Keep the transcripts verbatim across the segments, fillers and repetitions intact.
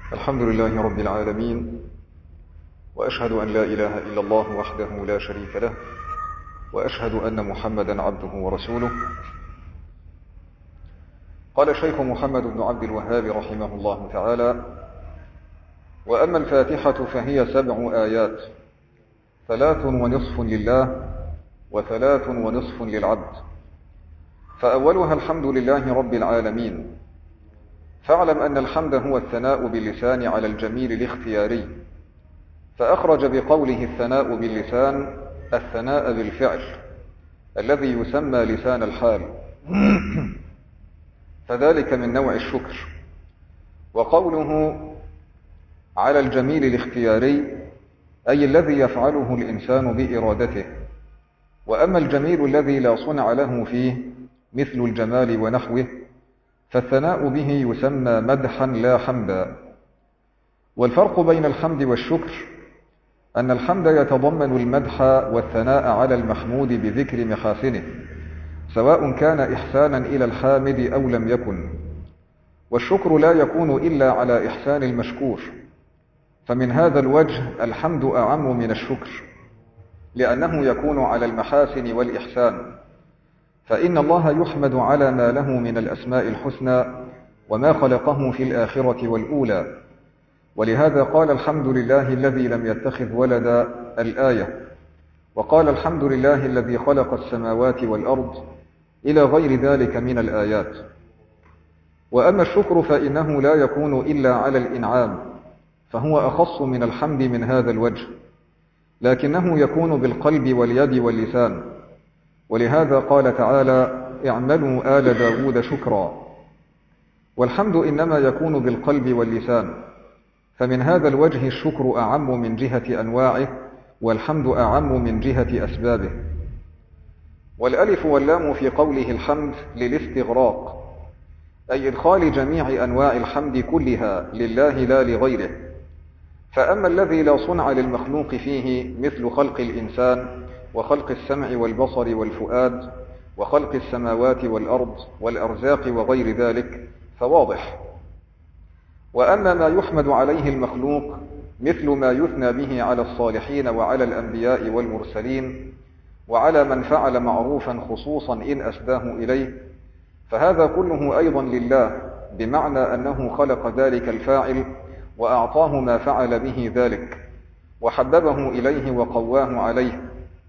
الحمد لله رب العالمين، وأشهد أن لا إله إلا الله وحده لا شريك له، وأشهد أن محمدا عبده ورسوله. قال الشيخ محمد بن عبد الوهاب رحمه الله تعالى: وأما الفاتحة فهي سبع آيات، ثلاث ونصف لله وثلاث ونصف للعبد. فأولها الحمد لله رب العالمين. فاعلم أن الحمد هو الثناء باللسان على الجميل الاختياري، فأخرج بقوله الثناء باللسان الثناء بالفعل الذي يسمى لسان الحال، فذلك من نوع الشكر. وقوله على الجميل الاختياري أي الذي يفعله الإنسان بإرادته. وأما الجميل الذي لا صنع له فيه مثل الجمال ونحوه فالثناء به يسمى مدحا لا حمدا. والفرق بين الحمد والشكر أن الحمد يتضمن المدح والثناء على المحمود بذكر محاسنه، سواء كان إحسانا إلى الحامد أو لم يكن. والشكر لا يكون إلا على إحسان المشكور، فمن هذا الوجه الحمد أعم من الشكر، لأنه يكون على المحاسن والإحسان، فإن الله يحمد على ما له من الأسماء الحسنى وما خلقه في الآخرة والأولى. ولهذا قال الحمد لله الذي لم يتخذ ولدا الآية، وقال الحمد لله الذي خلق السماوات والأرض إلى غير ذلك من الآيات. وأما الشكر فإنه لا يكون إلا على الإنعام، فهو أخص من الحمد من هذا الوجه، لكنه يكون بالقلب واليد واللسان. ولهذا قال تعالى: اعملوا آل داود شكرا. والحمد إنما يكون بالقلب واللسان، فمن هذا الوجه الشكر أعم من جهة أنواعه، والحمد أعم من جهة أسبابه. والألف واللام في قوله الحمد للاستغراق، أي إدخال جميع أنواع الحمد كلها لله لا لغيره. فأما الذي لا صنع للمخلوق فيه مثل خلق الإنسان وخلق السمع والبصر والفؤاد وخلق السماوات والأرض والأرزاق وغير ذلك فواضح. وأما ما يحمد عليه المخلوق مثل ما يثنى به على الصالحين وعلى الأنبياء والمرسلين وعلى من فعل معروفا خصوصا إن أسداه إليه، فهذا كله أيضا لله، بمعنى أنه خلق ذلك الفاعل وأعطاه ما فعل به ذلك وحببه إليه وقواه عليه،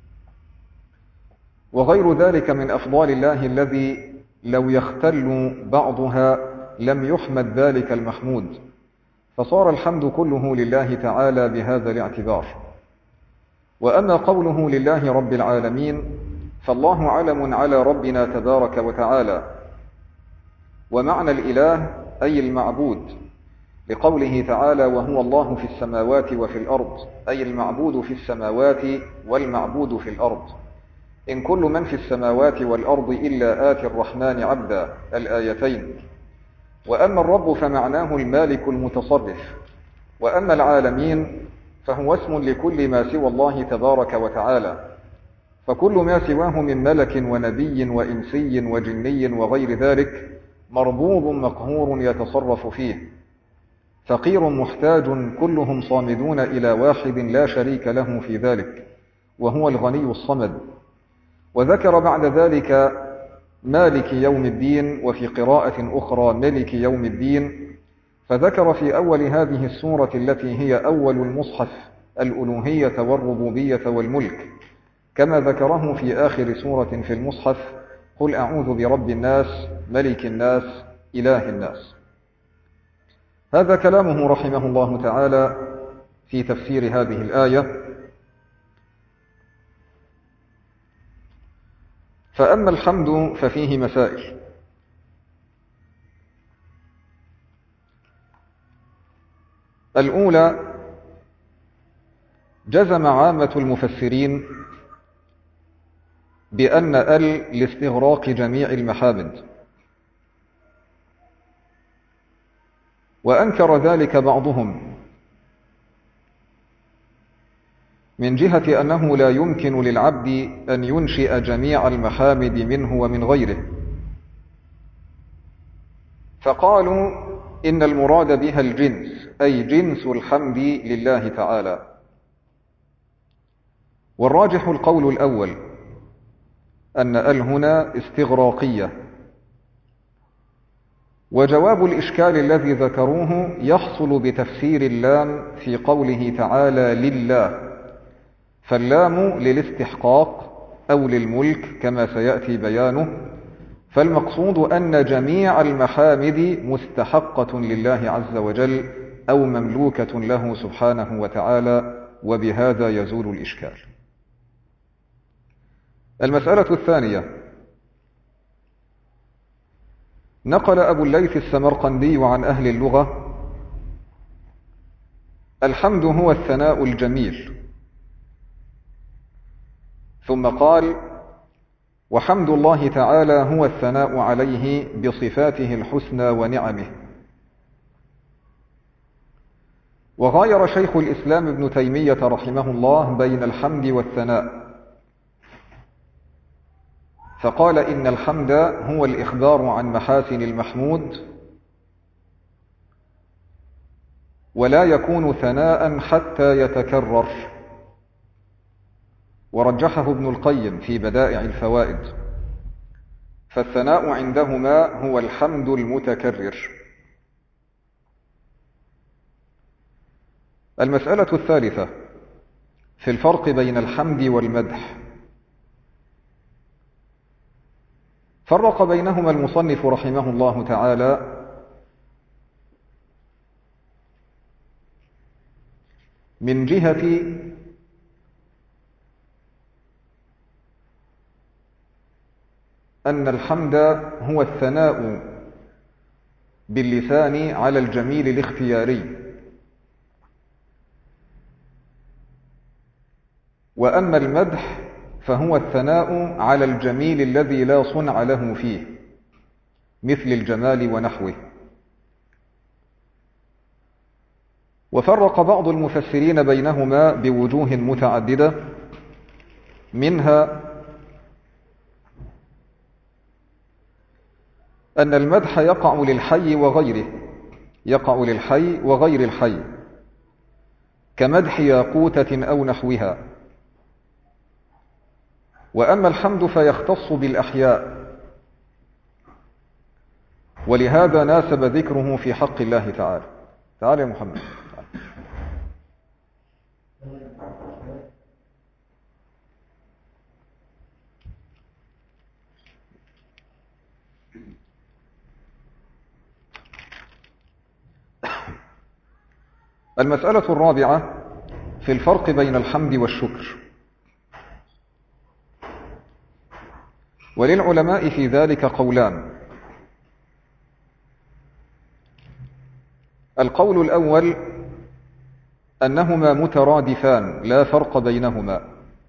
وغير ذلك من أفضال الله الذي لو يختل بعضها لم يحمد ذلك المحمود، فصار الحمد كله لله تعالى بهذا الاعتبار. وأما قوله لله رب العالمين فالله علم على ربنا تبارك وتعالى. ومعنى الإله أي المعبود، لقوله تعالى: وهو الله في السماوات وفي الأرض، أي المعبود في السماوات والمعبود في الأرض. إن كل من في السماوات والأرض إلا آتي الرحمن عبدا، الآيتين. وأما الرب فمعناه المالك المتصرف. وأما العالمين فهو اسم لكل ما سوى الله تبارك وتعالى، فكل ما سواه من ملك ونبي وإنسي وجني وغير ذلك مربوب مقهور يتصرف فيه، فقير محتاج كلهم صامدون إلى واحد لا شريك له في ذلك، وهو الغني الصمد. وذكر بعد ذلك مالك يوم الدين، وفي قراءة أخرى ملك يوم الدين. فذكر في أول هذه السورة التي هي أول المصحف الألوهية والربوبية والملك، كما ذكره في آخر سورة في المصحف: قل أعوذ برب الناس ملك الناس إله الناس. هذا كلامه رحمه الله تعالى في تفسير هذه الآية. فأما الحمد ففيه مسائل. الأولى: جزم عامة المفسرين بأن ال لاستغراق جميع المحامد، وأنكر ذلك بعضهم من جهة أنه لا يمكن للعبد أن ينشئ جميع المحامد منه ومن غيره، فقالوا إن المراد بها الجنس، أي جنس الحمد لله تعالى. والراجح القول الأول، أن ال هنا استغراقية. وجواب الإشكال الذي ذكروه يحصل بتفسير اللام في قوله تعالى لله، فاللام للاستحقاق أو للملك كما سيأتي بيانه، فالمقصود أن جميع المحامد مستحقة لله عز وجل أو مملوكة له سبحانه وتعالى، وبهذا يزول الإشكال. المسألة الثانية، نقل أبو الليث السمرقندي عن أهل اللغة: الحمد هو الثناء الجميل. ثم قال: وحمد الله تعالى هو الثناء عليه بصفاته الحسنى ونعمه. وغاير شيخ الإسلام ابن تيمية رحمه الله بين الحمد والثناء، فقال: إن الحمد هو الإخبار عن محاسن المحمود، ولا يكون ثناء حتى يتكرر. ورجحه ابن القيم في بدائع الفوائد، فالثناء عندهما هو الحمد المتكرر. المسألة الثالثة في الفرق بين الحمد والمدح. فرق بينهما المصنف رحمه الله تعالى من جهة أن الحمد هو الثناء باللسان على الجميل الاختياري، وأما المدح فهو الثناء على الجميل الذي لا صنع له فيه، مثل الجمال ونحوه. وفرق بعض المفسرين بينهما بوجوه متعددة، منها أن المدح يقع للحي وغيره، يقع للحي وغير الحي، كمدح ياقوتة أو نحوها. وأما الحمد فيختص بالأحياء، ولهذا ناسب ذكره في حق الله تعالى. تعال يا محمد. المسألة الرابعة في الفرق بين الحمد والشكر. وللعلماء في ذلك قولان. القول الأول أنهما مترادفان لا فرق بينهما،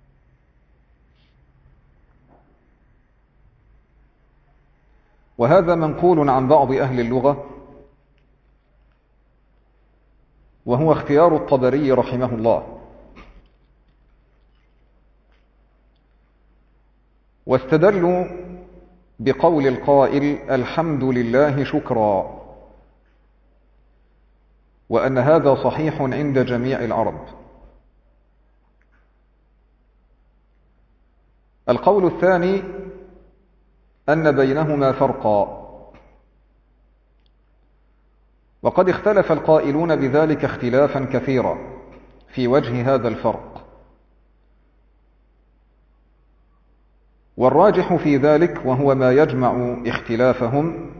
وهذا منقول عن بعض أهل اللغة، وهو اختيار الطبري رحمه الله. واستدلوا بقول القائل: الحمد لله شكرا، وأن هذا صحيح عند جميع العرب. القول الثاني أن بينهما فرقا، وقد اختلف القائلون بذلك اختلافا كثيرا في وجه هذا الفرق. والراجح في ذلك، وهو ما يجمع اختلافهم،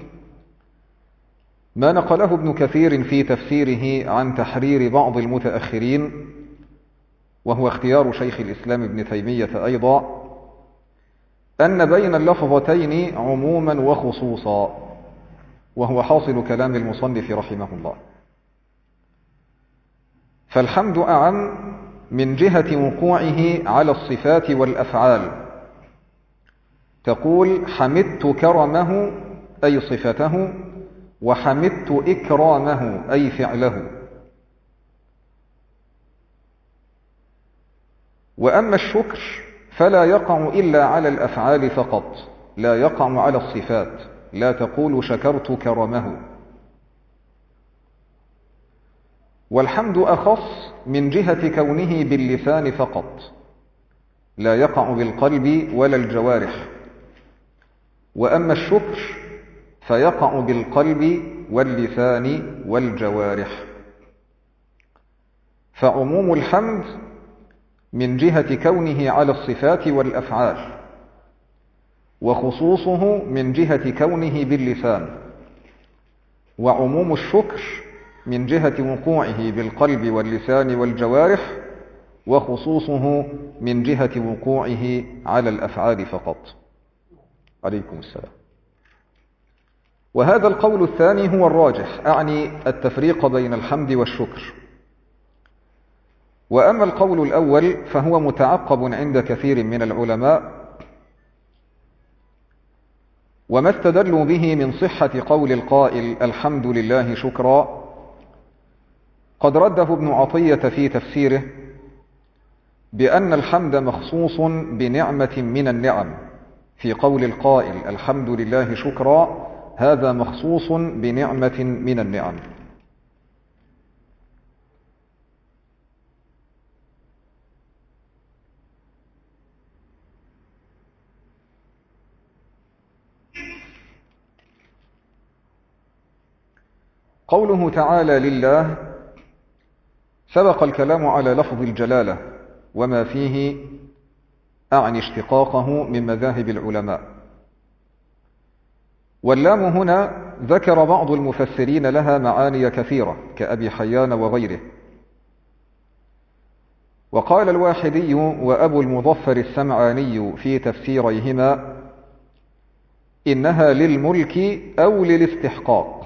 ما نقله ابن كثير في تفسيره عن تحرير بعض المتأخرين، وهو اختيار شيخ الإسلام ابن تيمية أيضا، أن بين اللفظتين عموما وخصوصا، وهو حاصل كلام المصنف رحمه الله. فالحمد أعم من جهة وقوعه على الصفات والأفعال، تقول: حمدت كرمه أي صفته، وحمدت إكرامه أي فعله. وأما الشكر فلا يقع إلا على الأفعال فقط، لا يقع على الصفات، لا تقول شكرت كرمه. والحمد أخص من جهة كونه باللسان فقط، لا يقع بالقلب ولا الجوارح. وأما الشكر فيقع بالقلب واللسان والجوارح. فعموم الحمد من جهة كونه على الصفات والأفعال، وخصوصه من جهة كونه باللسان. وعموم الشكر من جهة وقوعه بالقلب واللسان والجوارح، وخصوصه من جهة وقوعه على الأفعال فقط. عليكم السلام. وهذا القول الثاني هو الراجح، أعني التفريق بين الحمد والشكر. وأما القول الأول فهو متعقب عند كثير من العلماء، وما استدلوا به من صحة قول القائل الحمد لله شكرا قد رده ابن عطية في تفسيره بأن الحمد مخصوص بنعمة من النعم. في قول القائل الحمد لله شكرا هذا مخصوص بنعمة من النعم. قوله تعالى لله سبق الكلام على لفظ الجلالة وما فيه، أعني اشتقاقه من مذاهب العلماء. واللام هنا ذكر بعض المفسرين لها معاني كثيرة كأبي حيان وغيره. وقال الواحدي وأبو المظفر السمعاني في تفسيريهما إنها للملك أو للاستحقاق.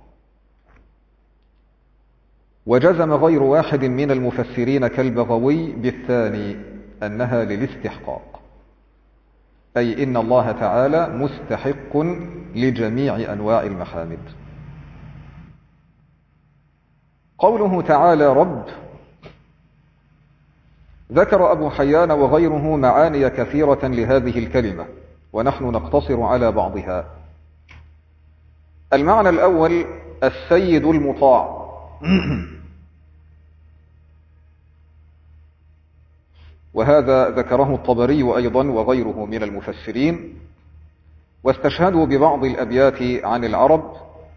وجزم غير واحد من المفسرين كالبغوي بالثاني أنها للاستحقاق، أي إن الله تعالى مستحق لجميع أنواع المحامد. قوله تعالى رب ذكر أبو حيان وغيره معاني كثيرة لهذه الكلمة، ونحن نقتصر على بعضها. المعنى الأول السيد المطاع، وهذا ذكره الطبري أيضا وغيره من المفسرين، واستشهدوا ببعض الأبيات عن العرب.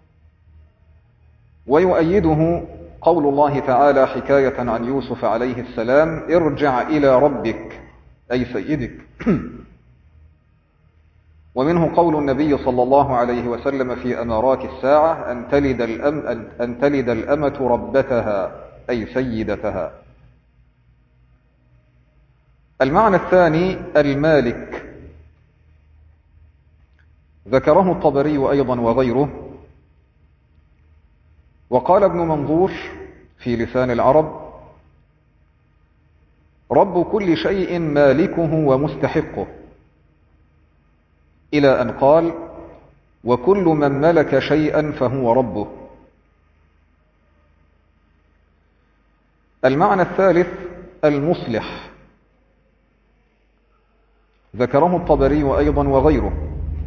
ويؤيده قول الله تعالى حكاية عن يوسف عليه السلام ارجع إلى ربك أي سيدك. ومنه قول النبي صلى الله عليه وسلم في أمارات الساعة أن تلد, الأم أن تلد الأمة ربتها أي سيدتها. المعنى الثاني المالك، ذكره الطبري أيضا وغيره. وقال ابن منظور في لسان العرب رب كل شيء مالكه ومستحقه، إلى أن قال وكل من ملك شيئا فهو ربه. المعنى الثالث المصلح، ذكره الطبري أيضا وغيره.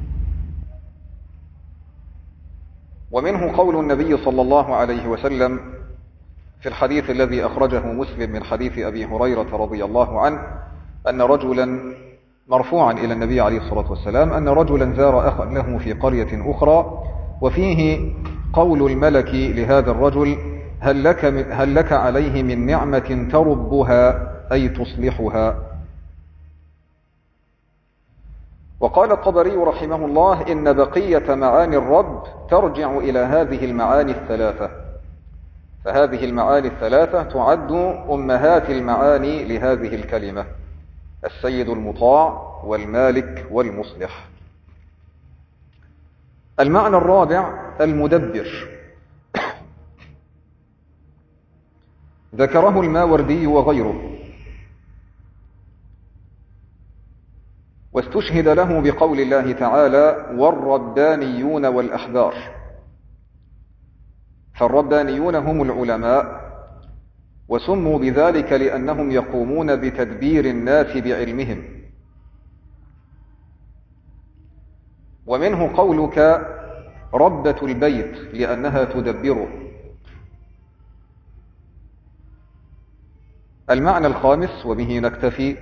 ومنه قول النبي صلى الله عليه وسلم في الحديث الذي أخرجه مسلم من حديث أبي هريرة رضي الله عنه أن رجلا مرفوعا إلى النبي عليه الصلاة والسلام أن رجلا زار أخا له في قرية أخرى، وفيه قول الملك لهذا الرجل هل لك, هل لك عليه من نعمة تربها أي تصلحها. وقال الطبري رحمه الله إن بقية معاني الرب ترجع إلى هذه المعاني الثلاثة، فهذه المعاني الثلاثة تعد أمهات المعاني لهذه الكلمة: السيد المطاع والمالك والمصلح. المعنى الرابع المدبر، ذكره الماوردي وغيره، واستشهد له بقول الله تعالى والربانيون والأحبار. فالربانيون هم العلماء، وسموا بذلك لأنهم يقومون بتدبير الناس بعلمهم. ومنه قولك ربة البيت لأنها تدبره. المعنى الخامس وبه نكتفي: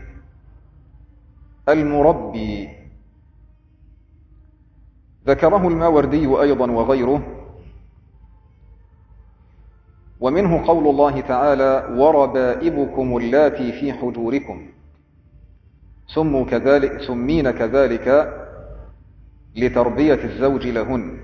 المربي. ذكره الماوردي أيضا وغيره، ومنه قول الله تعالى: وربائبكم اللاتي في حجوركم سموا كذلك سمين كذلك لتربية الزوج لهن.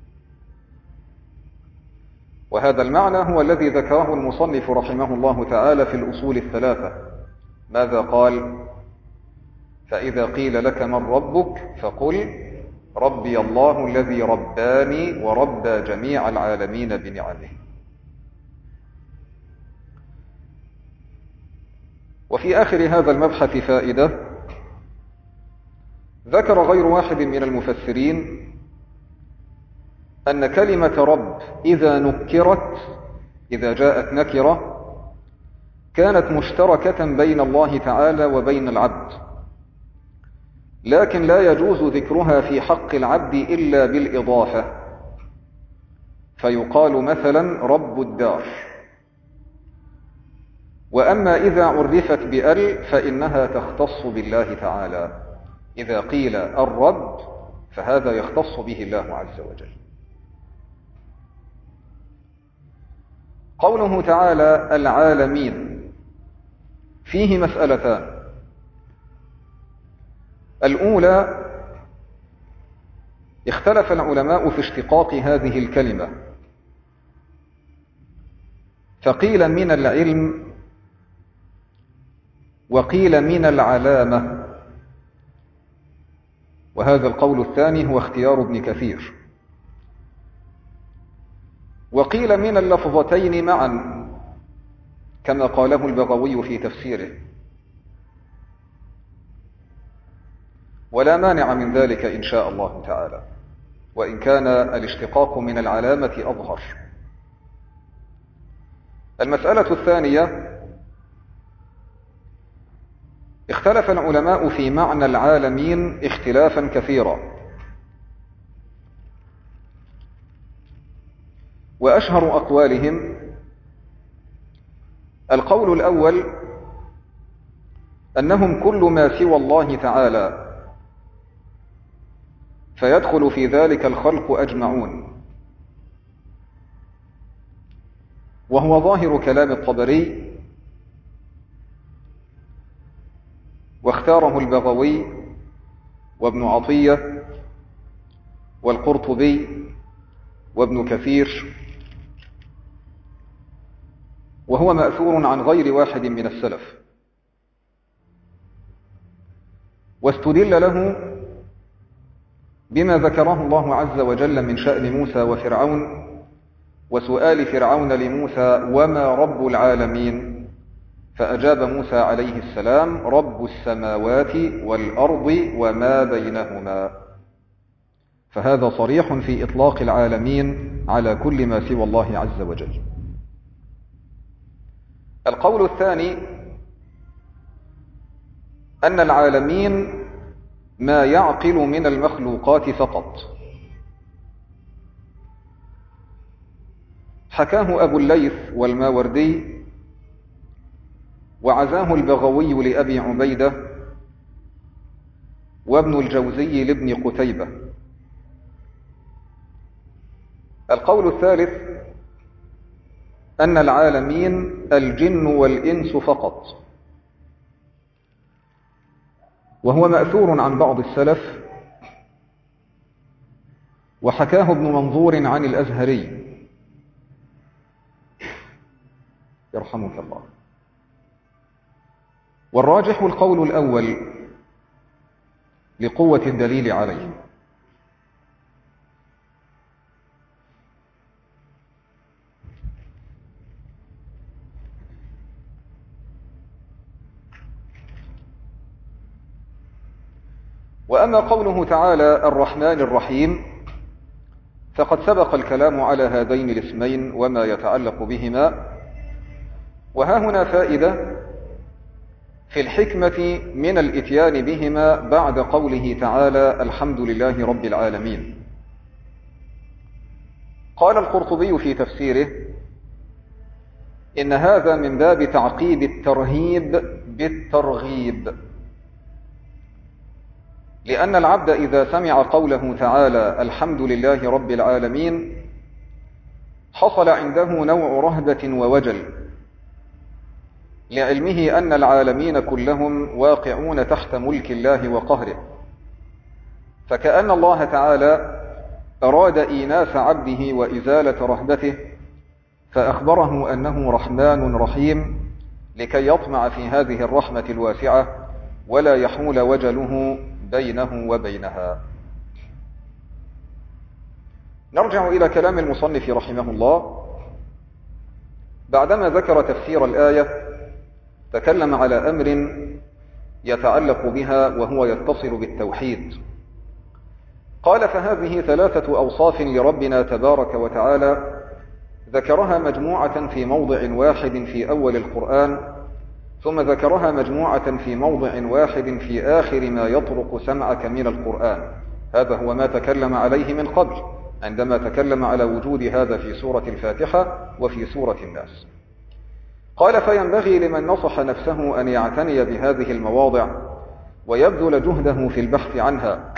وهذا المعنى هو الذي ذكره المصنف رحمه الله تعالى في الأصول الثلاثة. ماذا قال؟ فإذا قيل لك من ربك فقل ربي الله الذي رباني وربى جميع العالمين بنعمه. وفي آخر هذا المبحث فائدة. ذكر غير واحد من المفسرين أن كلمة رب إذا نكرت، إذا جاءت نكرة، كانت مشتركة بين الله تعالى وبين العبد، لكن لا يجوز ذكرها في حق العبد إلا بالإضافة، فيقال مثلا رب الدار. وأما إذا عرفت بأل فإنها تختص بالله تعالى. إذا قيل الرب فهذا يختص به الله عز وجل. قوله تعالى العالمين فيه مسألتان. الأولى: اختلف العلماء في اشتقاق هذه الكلمة، فقيل من العلم وقيل من العلامة، وهذا القول الثاني هو اختيار ابن كثير. وقيل من اللفظتين معا كما قاله البغوي في تفسيره، ولا مانع من ذلك إن شاء الله تعالى، وإن كان الاشتقاق من العلامة أظهر. المسألة الثانية: اختلف العلماء في معنى العالمين اختلافا كثيرا، وأشهر أقوالهم القول الأول أنهم كل ما سوى الله تعالى، فيدخل في ذلك الخلق أجمعون، وهو ظاهر كلام الطبري، واختاره البغوي وابن عطية والقرطبي وابن كثير، وهو مأثور عن غير واحد من السلف. واستدل له بما ذكره الله عز وجل من شأن موسى وفرعون، وسؤال فرعون لموسى وما رب العالمين، فأجاب موسى عليه السلام رب السماوات والأرض وما بينهما. فهذا صريح في إطلاق العالمين على كل ما سوى الله عز وجل. القول الثاني أن العالمين ما يعقل من المخلوقات فقط. حكاه أبو الليث والماوردي، وعزاه البغوي لأبي عبيدة، وابن الجوزي لابن قتيبة. القول الثالث أن العالمين الجن والإنس فقط، وهو مأثور عن بعض السلف، وحكاه ابن منظور عن الأزهري يرحمك الله. والراجح القول الأول لقوة الدليل عليه. وأما قوله تعالى الرحمن الرحيم فقد سبق الكلام على هذين الاسمين وما يتعلق بهما. وها هنا فائدة في الحكمة من الإتيان بهما بعد قوله تعالى الحمد لله رب العالمين. قال القرطبي في تفسيره إن هذا من باب تعقيب الترهيب بالترغيب، لأن العبد إذا سمع قوله تعالى الحمد لله رب العالمين حصل عنده نوع رهبة ووجل، لعلمه أن العالمين كلهم واقعون تحت ملك الله وقهره، فكأن الله تعالى أراد إيناس عبده وإزالة رهبته، فأخبره أنه رحمن رحيم لكي يطمع في هذه الرحمة الواسعة ولا يحول وجله بينه وبينها. نرجع إلى كلام المصنف رحمه الله. بعدما ذكر تفسير الآية تكلم على أمر يتعلق بها وهو يتصل بالتوحيد. قال فهذه ثلاثة أوصاف لربنا تبارك وتعالى ذكرها مجموعة في موضع واحد في أول القرآن، ثم ذكرها مجموعة في موضع واحد في آخر ما يطرق سمعك من القرآن. هذا هو ما تكلم عليه من قبل عندما تكلم على وجود هذا في سورة الفاتحة وفي سورة الناس. قال فينبغي لمن نصح نفسه أن يعتني بهذه المواضع ويبذل جهده في البحث عنها،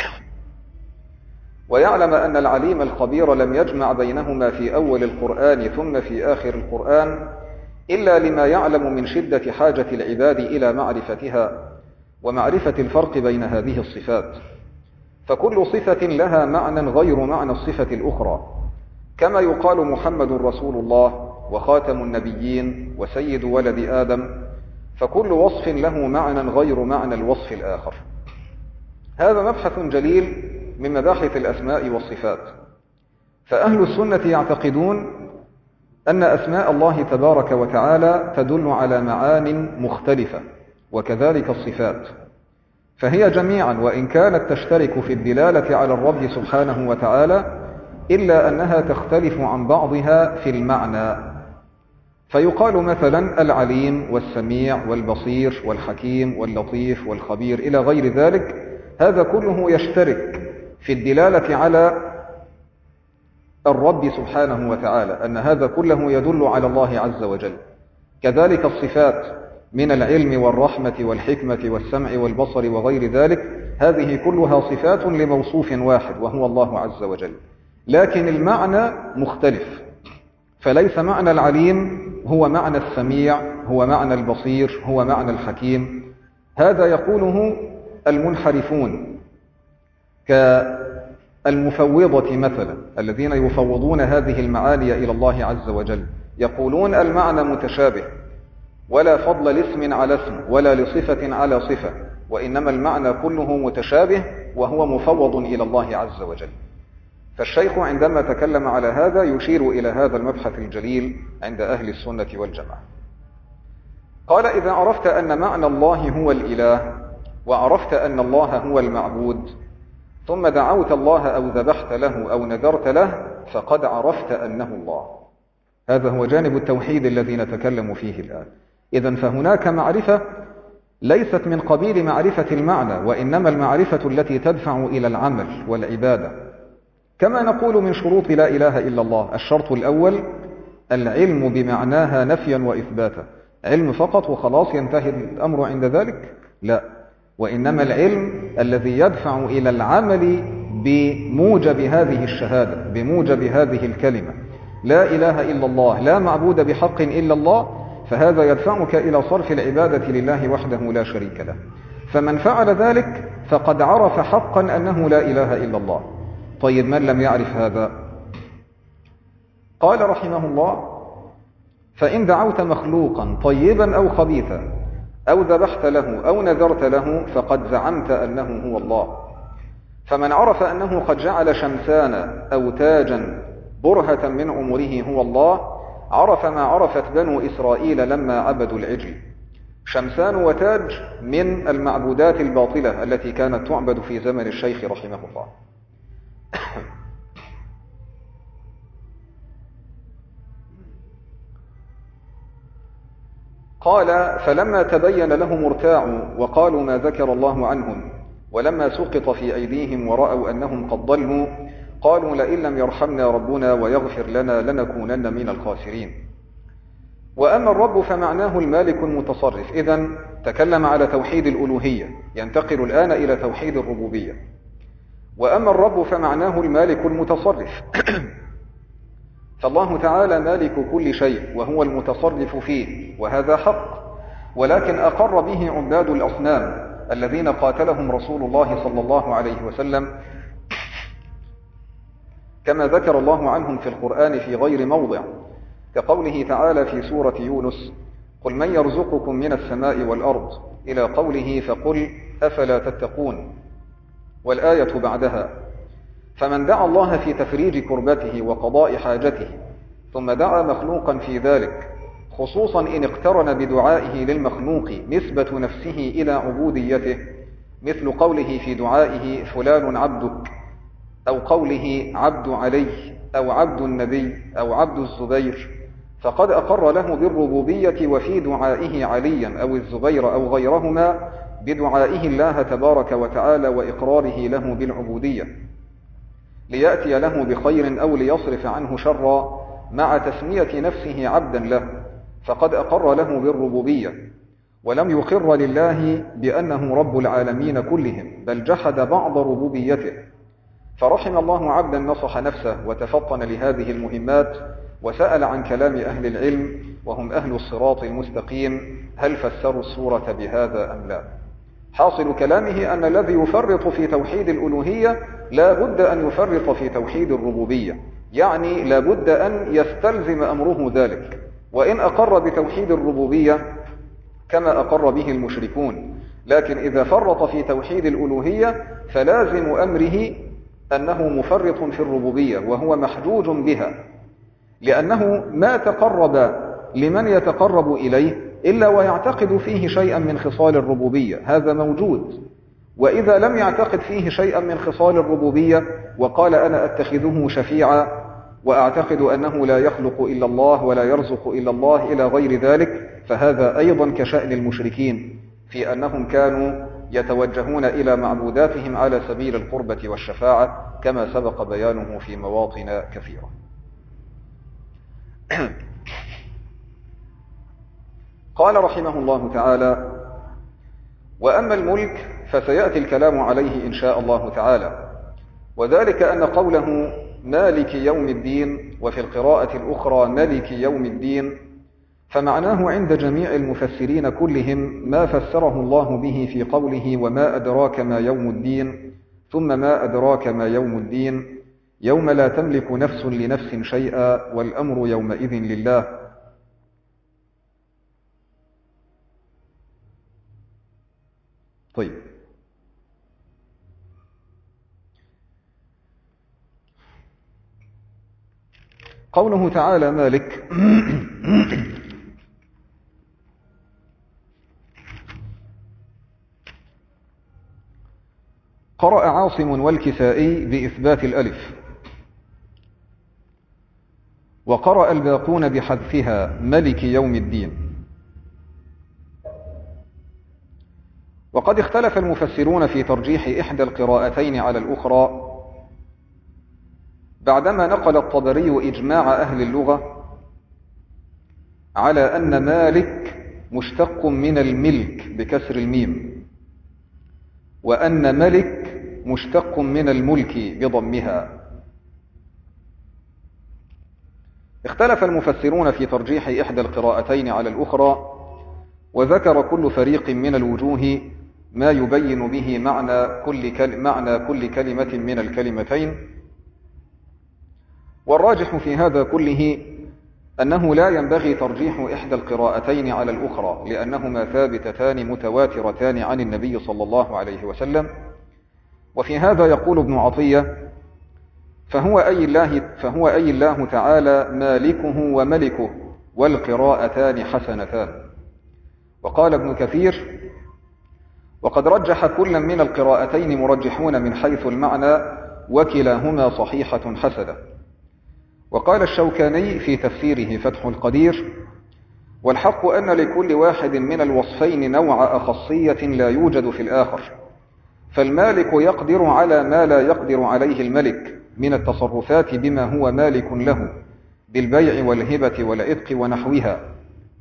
ويعلم أن العليم الخبير لم يجمع بينهما في أول القرآن ثم في آخر القرآن إلا لما يعلم من شدة حاجة العباد إلى معرفتها ومعرفة الفرق بين هذه الصفات، فكل صفة لها معنى غير معنى الصفة الأخرى، كما يقال محمد رسول الله وخاتم النبيين وسيد ولد آدم، فكل وصف له معنى غير معنى الوصف الآخر. هذا مبحث جليل من مباحث الأسماء والصفات. فأهل السنة يعتقدون أن أسماء الله تبارك وتعالى تدل على معان مختلفة، وكذلك الصفات، فهي جميعا وإن كانت تشترك في الدلالة على الرب سبحانه وتعالى إلا أنها تختلف عن بعضها في المعنى. فيقال مثلا العليم والسميع والبصير والحكيم واللطيف والخبير إلى غير ذلك، هذا كله يشترك في الدلالة على الرب سبحانه وتعالى، أن هذا كله يدل على الله عز وجل. كذلك الصفات من العلم والرحمة والحكمة والسمع والبصر وغير ذلك، هذه كلها صفات لموصوف واحد وهو الله عز وجل، لكن المعنى مختلف. فليس معنى العليم هو معنى السميع، هو معنى البصير، هو معنى الحكيم. هذا يقوله المنحرفون كالمفوضة مثلا، الذين يفوضون هذه المعاني إلى الله عز وجل، يقولون المعنى متشابه ولا فضل لاسم على اسم ولا لصفة على صفة، وإنما المعنى كله متشابه وهو مفوض إلى الله عز وجل. فالشيخ عندما تكلم على هذا يشير إلى هذا المبحث الجليل عند أهل السنة والجماعة. قال إذا عرفت أن معنى الله هو الإله، وعرفت أن الله هو المعبود، ثم دعوت الله أو ذبحت له أو نذرت له، فقد عرفت أنه الله. هذا هو جانب التوحيد الذي نتكلم فيه الآن. إذن فهناك معرفة ليست من قبيل معرفة المعنى، وإنما المعرفة التي تدفع إلى العمل والعبادة. كما نقول من شروط لا إله إلا الله الشرط الأول العلم بمعناها نفيا وإثباتا. علم فقط وخلاص ينتهي الأمر عند ذلك؟ لا، وإنما العلم الذي يدفع إلى العمل بموجب هذه الشهادة، بموجب هذه الكلمة لا إله إلا الله، لا معبود بحق إلا الله، فهذا يدفعك إلى صرف العبادة لله وحده لا شريك له. فمن فعل ذلك فقد عرف حقا أنه لا إله إلا الله. طيب من لم يعرف هذا؟ قال رحمه الله فإن دعوت مخلوقا طيبا أو خبيثا أو ذبحت له أو نذرت له فقد زعمت أنه هو الله. فمن عرف أنه قد جعل شمسانا أو تاجا برهة من عمره هو الله، عرف ما عرفت بنو إسرائيل لما عبدوا العجل. شمسان وتاج من المعبودات الباطلة التي كانت تعبد في زمن الشيخ رحمه الله. قال فلما تبين لهم ارتاعوا وقالوا ما ذكر الله عنهم، ولما سقط في أيديهم ورأوا أنهم قد ضلوا قالوا لئن لم يرحمنا ربنا ويغفر لنا لنكونن من الخاسرين. وأما الرب فمعناه المالك المتصرف. إذن تكلم على توحيد الألوهية، ينتقل الآن إلى توحيد الربوبية. وأما الرب فمعناه المالك المتصرف فالله تعالى مالك كل شيء وهو المتصرف فيه، وهذا حق، ولكن أقر به عباد الأصنام الذين قاتلهم رسول الله صلى الله عليه وسلم، كما ذكر الله عنهم في القرآن في غير موضع، كقوله تعالى في سورة يونس: قل من يرزقكم من السماء والأرض، إلى قوله فقل أفلا تتقون، والآية بعدها. فمن دعا الله في تفريج كربته وقضاء حاجته ثم دعا مخلوقا في ذلك، خصوصا إن اقترن بدعائه للمخلوق نسبة نفسه إلى عبوديته، مثل قوله في دعائه فلان عبدك، أو قوله عبد علي، أو عبد النبي، أو عبد الزبير، فقد أقر له بالربوبية، وفي دعائه عليا أو الزبير أو غيرهما بدعائه الله تبارك وتعالى وإقراره له بالعبودية، ليأتي له بخير أو ليصرف عنه شرا، مع تسمية نفسه عبدا له، فقد أقر له بالربوبية، ولم يقر لله بأنه رب العالمين كلهم، بل جحد بعض ربوبيته. فرحم الله عبدا نصح نفسه وتفطن لهذه المهمات، وسأل عن كلام أهل العلم وهم أهل الصراط المستقيم هل فسروا السورة بهذا أم لا. حاصل كلامه أن الذي يفرط في توحيد الألوهية لا بد أن يفرط في توحيد الربوبية، يعني لا بد أن يستلزم أمره ذلك، وإن أقر بتوحيد الربوبية كما أقر به المشركون، لكن إذا فرط في توحيد الألوهية فلازم أمره أنه مفرط في الربوبية، وهو محجوج بها، لأنه ما تقرب لمن يتقرب إليه إلا ويعتقد فيه شيئا من خصال الربوبية، هذا موجود. وإذا لم يعتقد فيه شيئا من خصال الربوبية وقال أنا أتخذه شفيعا وأعتقد أنه لا يخلق إلا الله ولا يرزق إلا الله إلى غير ذلك، فهذا أيضا كشأن المشركين في أنهم كانوا يتوجهون إلى معبوداتهم على سبيل القربة والشفاعة، كما سبق بيانه في مواطن كثيرة. قال رحمه الله تعالى: وأما الملك فسيأتي الكلام عليه إن شاء الله تعالى، وذلك أن قوله مالك يوم الدين وفي القراءة الأخرى ملك يوم الدين، فمعناه عند جميع المفسرين كلهم ما فسره الله به في قوله وما أدراك ما يوم الدين، ثم ما أدراك ما يوم الدين، يوم لا تملك نفس لنفس شيئا والأمر يومئذ لله. طيب، قوله تعالى مالك قرأ عاصم والكسائي بإثبات الألف، وقرأ الباقون بحذفها ملك يوم الدين. وقد اختلف المفسرون في ترجيح إحدى القراءتين على الأخرى، بعدما نقل الطبري إجماع أهل اللغة على أن مالك مشتق من الملك بكسر الميم، وأن ملك مشتق من الملك بضمها. اختلف المفسرون في ترجيح إحدى القراءتين على الأخرى، وذكر كل فريق من الوجوه ما يبين به معنى كل, كل معنى كل كلمة من الكلمتين. والراجح في هذا كله أنه لا ينبغي ترجيح إحدى القراءتين على الأخرى، لأنهما ثابتتان متواترتان عن النبي صلى الله عليه وسلم. وفي هذا يقول ابن عطية: فهو أي الله, فهو أي الله تعالى مالكه وملكه، والقراءتان حسنتان. وقال ابن كثير: وقد رجح كلا من القراءتين مرجحون من حيث المعنى، وكلاهما صحيحة حسنة. وقال الشوكاني في تفسيره فتح القدير: والحق أن لكل واحد من الوصفين نوع أخصية لا يوجد في الآخر، فالمالك يقدر على ما لا يقدر عليه الملك من التصرفات بما هو مالك له بالبيع والهبة والعتق ونحوها،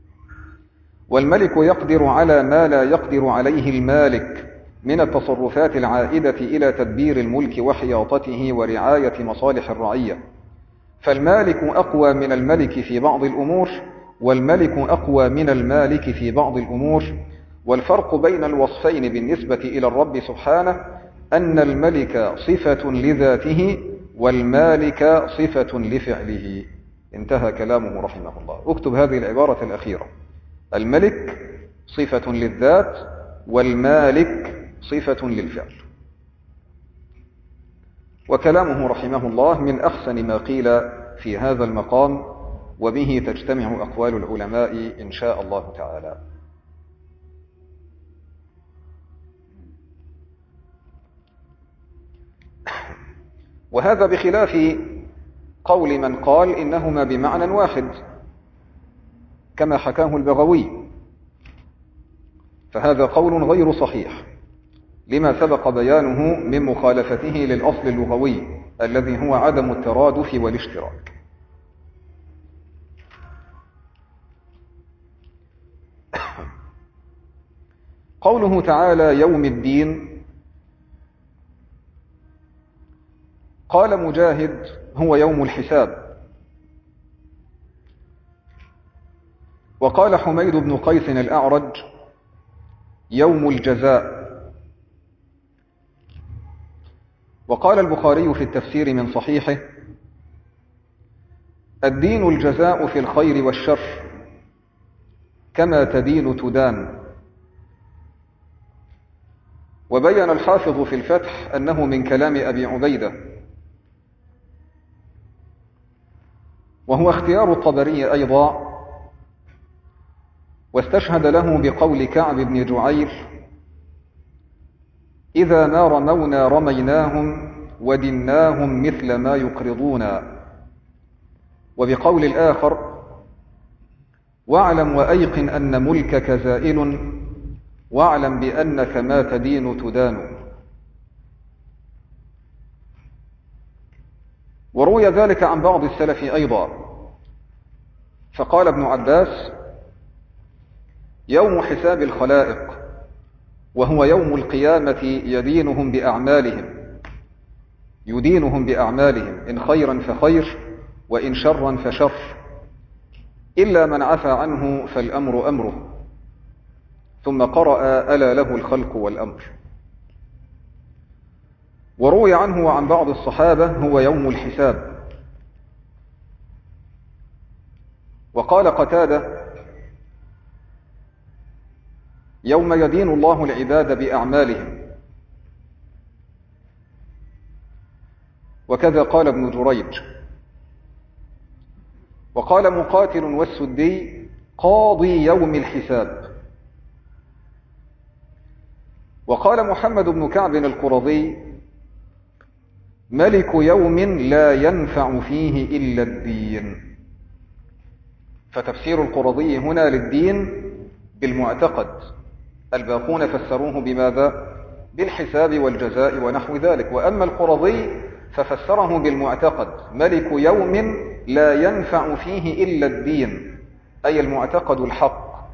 والملك يقدر على ما لا يقدر عليه المالك من التصرفات العائدة إلى تدبير الملك وحياطته ورعاية مصالح الرعية، فالمالك أقوى من الملك في بعض الأمور، والملك أقوى من المالك في بعض الأمور. والفرق بين الوصفين بالنسبة إلى الرب سبحانه أن الملك صفة لذاته والمالك صفة لفعله. انتهى كلامه رحمه الله. اكتب هذه العبارة الأخيرة: الملك صفة للذات والمالك صفة للفعل. وكلامه رحمه الله من أحسن ما قيل في هذا المقام، وبه تجتمع أقوال العلماء إن شاء الله تعالى. وهذا بخلاف قول من قال إنهما بمعنى واحد كما حكاه البغوي، فهذا قول غير صحيح لما سبق بيانه من مخالفته للأصل اللغوي الذي هو عدم الترادف والاشتراك. قوله تعالى يوم الدين، قال مجاهد هو يوم الحساب، وقال حميد بن قيس الأعرج يوم الجزاء، وقال البخاري في التفسير من صحيحه الدين الجزاء في الخير والشر كما تدين تدان. وبين الحافظ في الفتح أنه من كلام أبي عبيدة، وهو اختيار الطبري أيضا، واستشهد له بقول كعب بن جعير إذا ما رمونا رميناهم ودناهم مثل ما يقرضونا، وبقول الآخر واعلم وأيقن أن ملكك زائل واعلم بأنك ما تدين تدان. وروي ذلك عن بعض السلف أيضا، فقال ابن عباس يوم حساب الخلائق وهو يوم القيامة يدينهم بأعمالهم يدينهم بأعمالهم إن خيرا فخير وإن شرا فشر، إلا من عفى عنه فالأمر أمره. ثم قرأ ألا له الخلق والأمر. وروي عنه وعن بعض الصحابة هو يوم الحساب. وقال قتادة يوم يدين الله العباد بأعمالهم، وكذا قال ابن جريج. وقال مقاتل والسدي قاضي يوم الحساب. وقال محمد بن كعب القرظي ملك يوم لا ينفع فيه إلا الدين. فتفسير القرظي هنا للدين بالمعتقد، الباقون فسروه بماذا؟ بالحساب والجزاء ونحو ذلك. وأما القرظي ففسره بالمعتقد ملك يوم لا ينفع فيه إلا الدين، أي المعتقد الحق.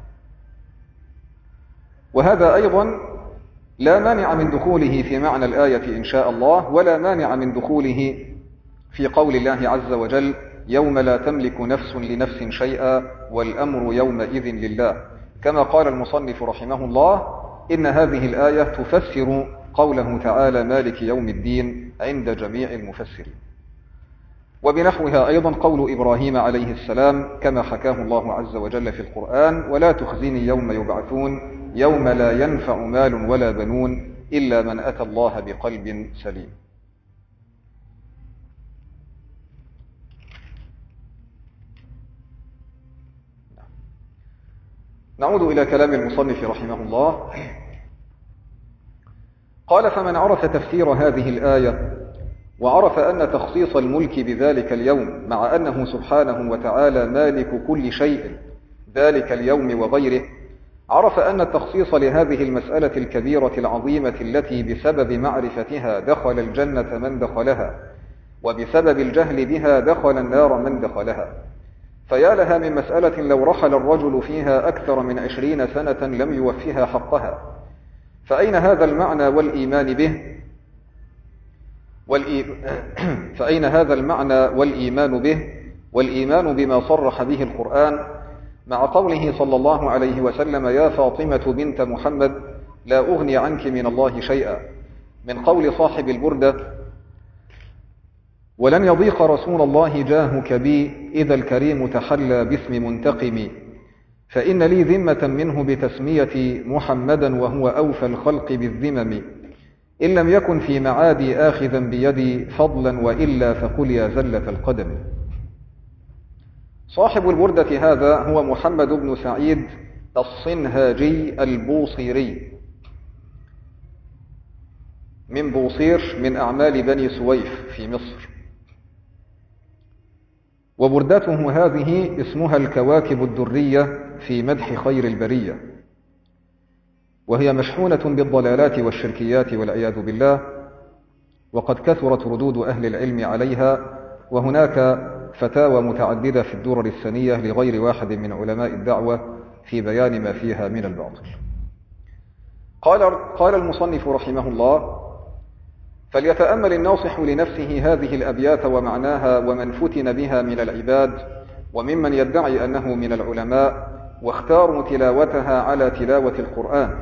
وهذا أيضا لا مانع من دخوله في معنى الآية إن شاء الله، ولا مانع من دخوله في قول الله عز وجل يوم لا تملك نفس لنفس شيئا والأمر يومئذ لله، كما قال المصنف رحمه الله إن هذه الآية تفسر قوله تعالى مالك يوم الدين عند جميع المفسرين. وبنحوها أيضا قول إبراهيم عليه السلام كما حكاه الله عز وجل في القرآن ولا تخزني يوم يبعثون يوم لا ينفع مال ولا بنون إلا من أتى الله بقلب سليم. نعود إلى كلام المصنف رحمه الله. قال فمن عرف تفسير هذه الآية وعرف أن تخصيص الملك بذلك اليوم مع أنه سبحانه وتعالى مالك كل شيء ذلك اليوم وغيره، عرف أن التخصيص لهذه المسألة الكبيرة العظيمة التي بسبب معرفتها دخل الجنة من دخلها وبسبب الجهل بها دخل النار من دخلها، فيا لها من مسألة لو رحل الرجل فيها أكثر من عشرين سنة لم يوفها حقها. فأين هذا المعنى والإيمان به والإي... فأين هذا المعنى والإيمان به والإيمان بما صرح به القرآن مع قوله صلى الله عليه وسلم: يا فاطمة بنت محمد لا أغني عنك من الله شيئا، من قول صاحب البردة: ولن يضيق رسول الله جاهك بي إذا الكريم تحلى باسم منتقم، فإن لي ذمة منه بتسمية محمدا وهو أوفى الخلق بالذمم، إن لم يكن في معادي آخذا بيدي فضلا وإلا فقل يا زلة القدم. صاحب البردة هذا هو محمد بن سعيد الصنهاجي البوصيري من بوصير من أعمال بني سويف في مصر، وبردته هذه اسمها الكواكب الدرية في مدح خير البرية، وهي مشحونة بالضلالات والشركيات والعياذ بالله، وقد كثرت ردود أهل العلم عليها، وهناك فتاوى متعددة في الدرر السنية لغير واحد من علماء الدعوة في بيان ما فيها من الباطل. قال, قال المصنف رحمه الله: فليتأمل الناصح لنفسه هذه الأبيات ومعناها ومن فتن بها من العباد وممن يدعي أنه من العلماء واختاروا تلاوتها على تلاوة القرآن.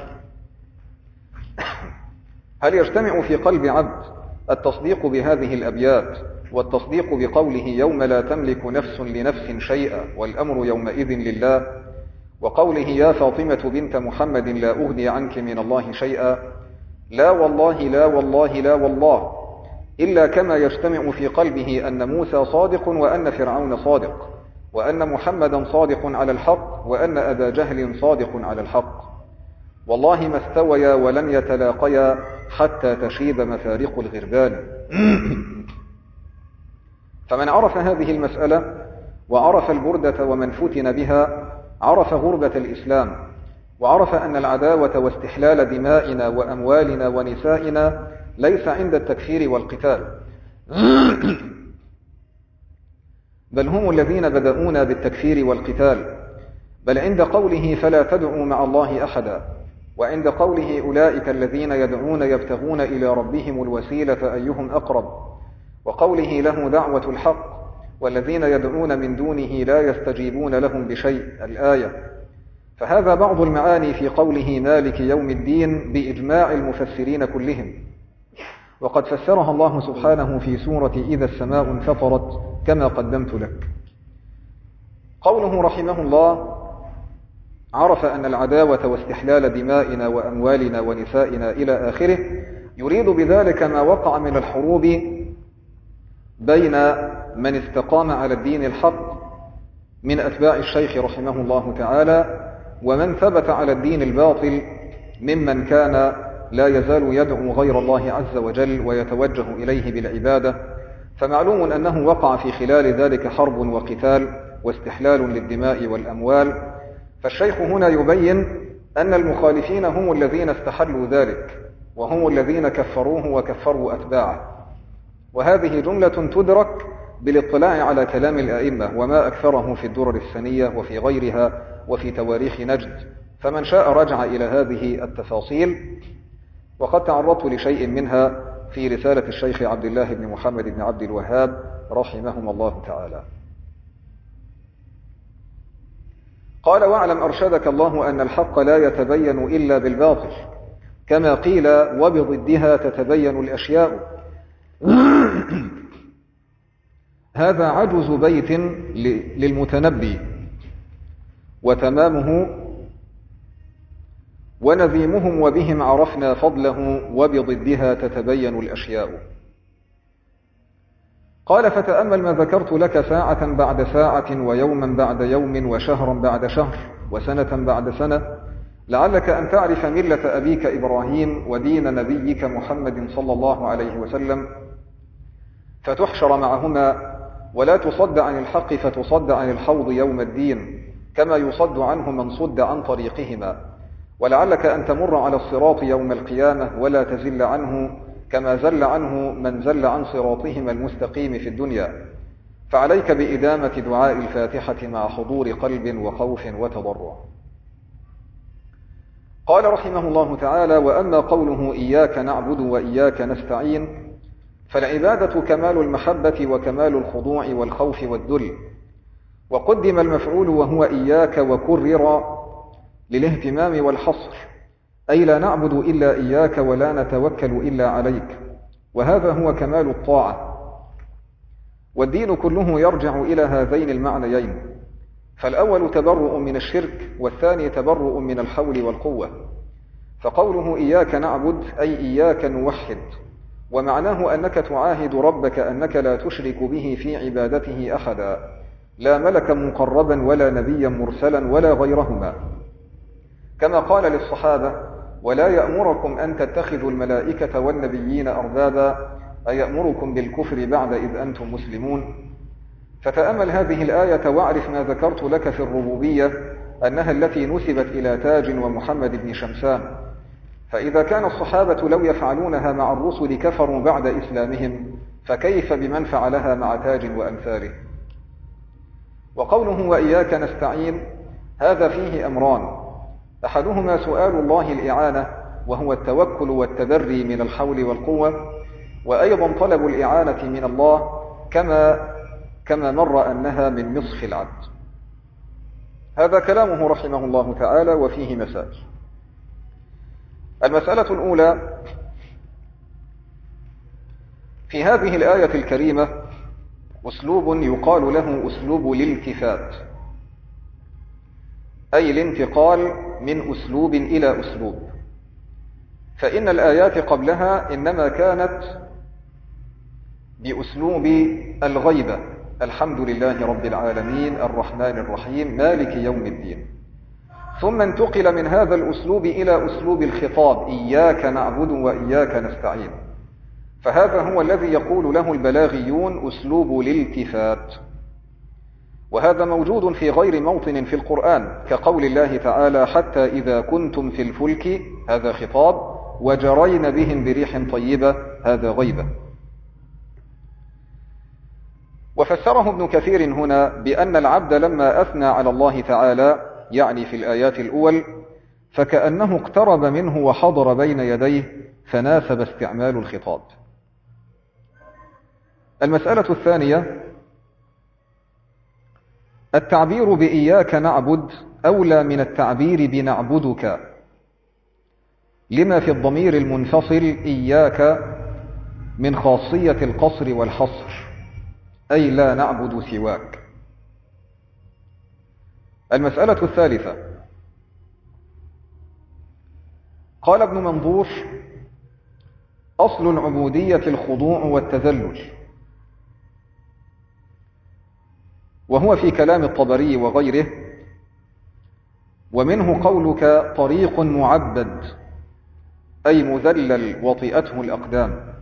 هل يجتمع في قلب عبد التصديق بهذه الأبيات والتصديق بقوله: يوم لا تملك نفس لنفس شيئا والأمر يومئذ لله، وقوله: يا فاطمة بنت محمد لا أغني عنك من الله شيئا؟ لا والله لا والله لا والله، إلا كما يجتمع في قلبه أن موسى صادق وأن فرعون صادق، وأن محمدا صادق على الحق، وأن أبا جهل صادق على الحق. والله ما استويا ولن يتلاقيا حتى تشيب مفارق الغربان. فمن عرف هذه المسألة وعرف البردة ومن فتن بها عرف غربة الإسلام، وعرف أن العداوة واستحلال دمائنا وأموالنا ونسائنا ليس عند التكفير والقتال، بل هم الذين بدأونا بالتكفير والقتال، بل عند قوله: فلا تدعوا مع الله أحدا، وعند قوله: أولئك الذين يدعون يبتغون إلى ربهم الوسيلة أيهم أقرب، وقوله: له دعوة الحق والذين يدعون من دونه لا يستجيبون لهم بشيء، الآية. فهذا بعض المعاني في قوله مالك يوم الدين بإجماع المفسرين كلهم، وقد فسرها الله سبحانه في سورة إذا السماء انفطرت كما قدمت لك. قوله رحمه الله: عرف أن العداوة واستحلال دمائنا وأموالنا ونسائنا إلى آخره، يريد بذلك ما وقع من الحروب بين من استقام على الدين الحق من أتباع الشيخ رحمه الله تعالى ومن ثبت على الدين الباطل ممن كان لا يزال يدعو غير الله عز وجل ويتوجه إليه بالعبادة. فمعلوم أنه وقع في خلال ذلك حرب وقتال واستحلال للدماء والأموال. فالشيخ هنا يبين أن المخالفين هم الذين استحلوا ذلك، وهم الذين كفروه وكفروا أتباعه، وهذه جملة تدرك بالاطلاع على كلام الأئمة وما أكثره في الدرر السنية وفي غيرها وفي تواريخ نجد، فمن شاء رجع إلى هذه التفاصيل، وقد تعرضت لشيء منها في رسالة الشيخ عبد الله بن محمد بن عبد الوهاب رحمهم الله تعالى. قال: واعلم أرشدك الله أن الحق لا يتبين إلا بالباطل، كما قيل: وبضدها تتبين الأشياء. هذا عجز بيت للمتنبي وتمامه ونذيمهم: وبهم عرفنا فضله وبضدها تتبين الأشياء. قال: فتأمل ما ذكرت لك ساعة بعد ساعة ويوما بعد يوم وشهرا بعد شهر وسنة بعد سنة، لعلك أن تعرف ملة أبيك إبراهيم ودين نبيك محمد صلى الله عليه وسلم، فتحشر معهما ولا تصد عن الحق فتصد عن الحوض يوم الدين، كما يصد عنه من صد عن طريقهما، ولعلك أن تمر على الصراط يوم القيامة ولا تزل عنه كما زل عنه من زل عن صراطهما المستقيم في الدنيا، فعليك بإدامة دعاء الفاتحة مع حضور قلب وخوف وتضرع. قال رحمه الله تعالى: وأما قوله إياك نعبد وإياك نستعين، فالعبادة كمال المحبة وكمال الخضوع والخوف والذل، وقدم المفعول وهو إياك وكرر للاهتمام والحصر، أي لا نعبد إلا إياك ولا نتوكل إلا عليك، وهذا هو كمال الطاعة. والدين كله يرجع إلى هذين المعنيين، فالأول تبرؤ من الشرك، والثاني تبرؤ من الحول والقوة. فقوله إياك نعبد أي إياك نوحد، ومعناه أنك تعاهد ربك أنك لا تشرك به في عبادته أحدا، لا ملكا مقربا ولا نبيا مرسلا ولا غيرهما، كما قال للصحابة: ولا يأمركم أن تتخذوا الملائكة والنبيين أربابا أيأمركم بالكفر بعد إذ أنتم مسلمون. فتأمل هذه الآية واعرف ما ذكرت لك في الربوبية أنها التي نسبت إلى تاج ومحمد بن شمسان، فإذا كان الصحابة لو يفعلونها مع الرسل كفروا بعد إسلامهم، فكيف بمن فعلها مع تاج وأمثاله؟ وقوله وإياك نستعين هذا فيه أمران: أحدهما سؤال الله الإعانة، وهو التوكل والتبري من الحول والقوة، وأيضا طلب الإعانة من الله كما كما مر أنها من نصف العبد. هذا كلامه رحمه الله تعالى، وفيه مسائل. المسألة الأولى: في هذه الآية الكريمة أسلوب يقال له أسلوب الالتفات، أي الانتقال من أسلوب إلى أسلوب، فإن الآيات قبلها إنما كانت بأسلوب الغيبة: الحمد لله رب العالمين الرحمن الرحيم مالك يوم الدين، ثم انتقل من هذا الأسلوب إلى أسلوب الخطاب: إياك نعبد وإياك نستعين، فهذا هو الذي يقول له البلاغيون أسلوب الالتفات، وهذا موجود في غير موطن في القرآن، كقول الله تعالى: حتى إذا كنتم في الفلك، هذا خطاب، وجرين بهم بريح طيبة، هذا غيبة. وفسره ابن كثير هنا بأن العبد لما أثنى على الله تعالى، يعني في الآيات الأول، فكأنه اقترب منه وحضر بين يديه، فناسب استعمال الخطاب. المسألة الثانية: التعبير بإياك نعبد أولى من التعبير بنعبدك، لما في الضمير المنفصل إياك من خاصية القصر والحصر، أي لا نعبد سواك. المسألة الثالثة: قال ابن منظور: أصل العبودية الخضوع والتذلل، وهو في كلام الطبري وغيره، ومنه قولك طريق معبد، أي مذلل وطئته الأقدام.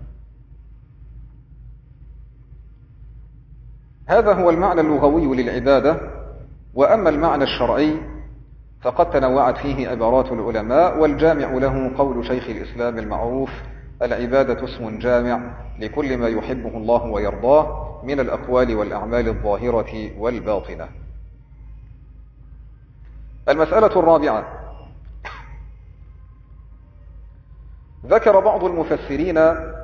هذا هو المعنى اللغوي للعبادة. وأما المعنى الشرعي فقد تنوعت فيه عبارات العلماء، والجامع له قول شيخ الإسلام المعروف: العبادة اسم جامع لكل ما يحبه الله ويرضاه من الأقوال والأعمال الظاهرة والباطنة. المسألة الرابعة: ذكر بعض المفسرين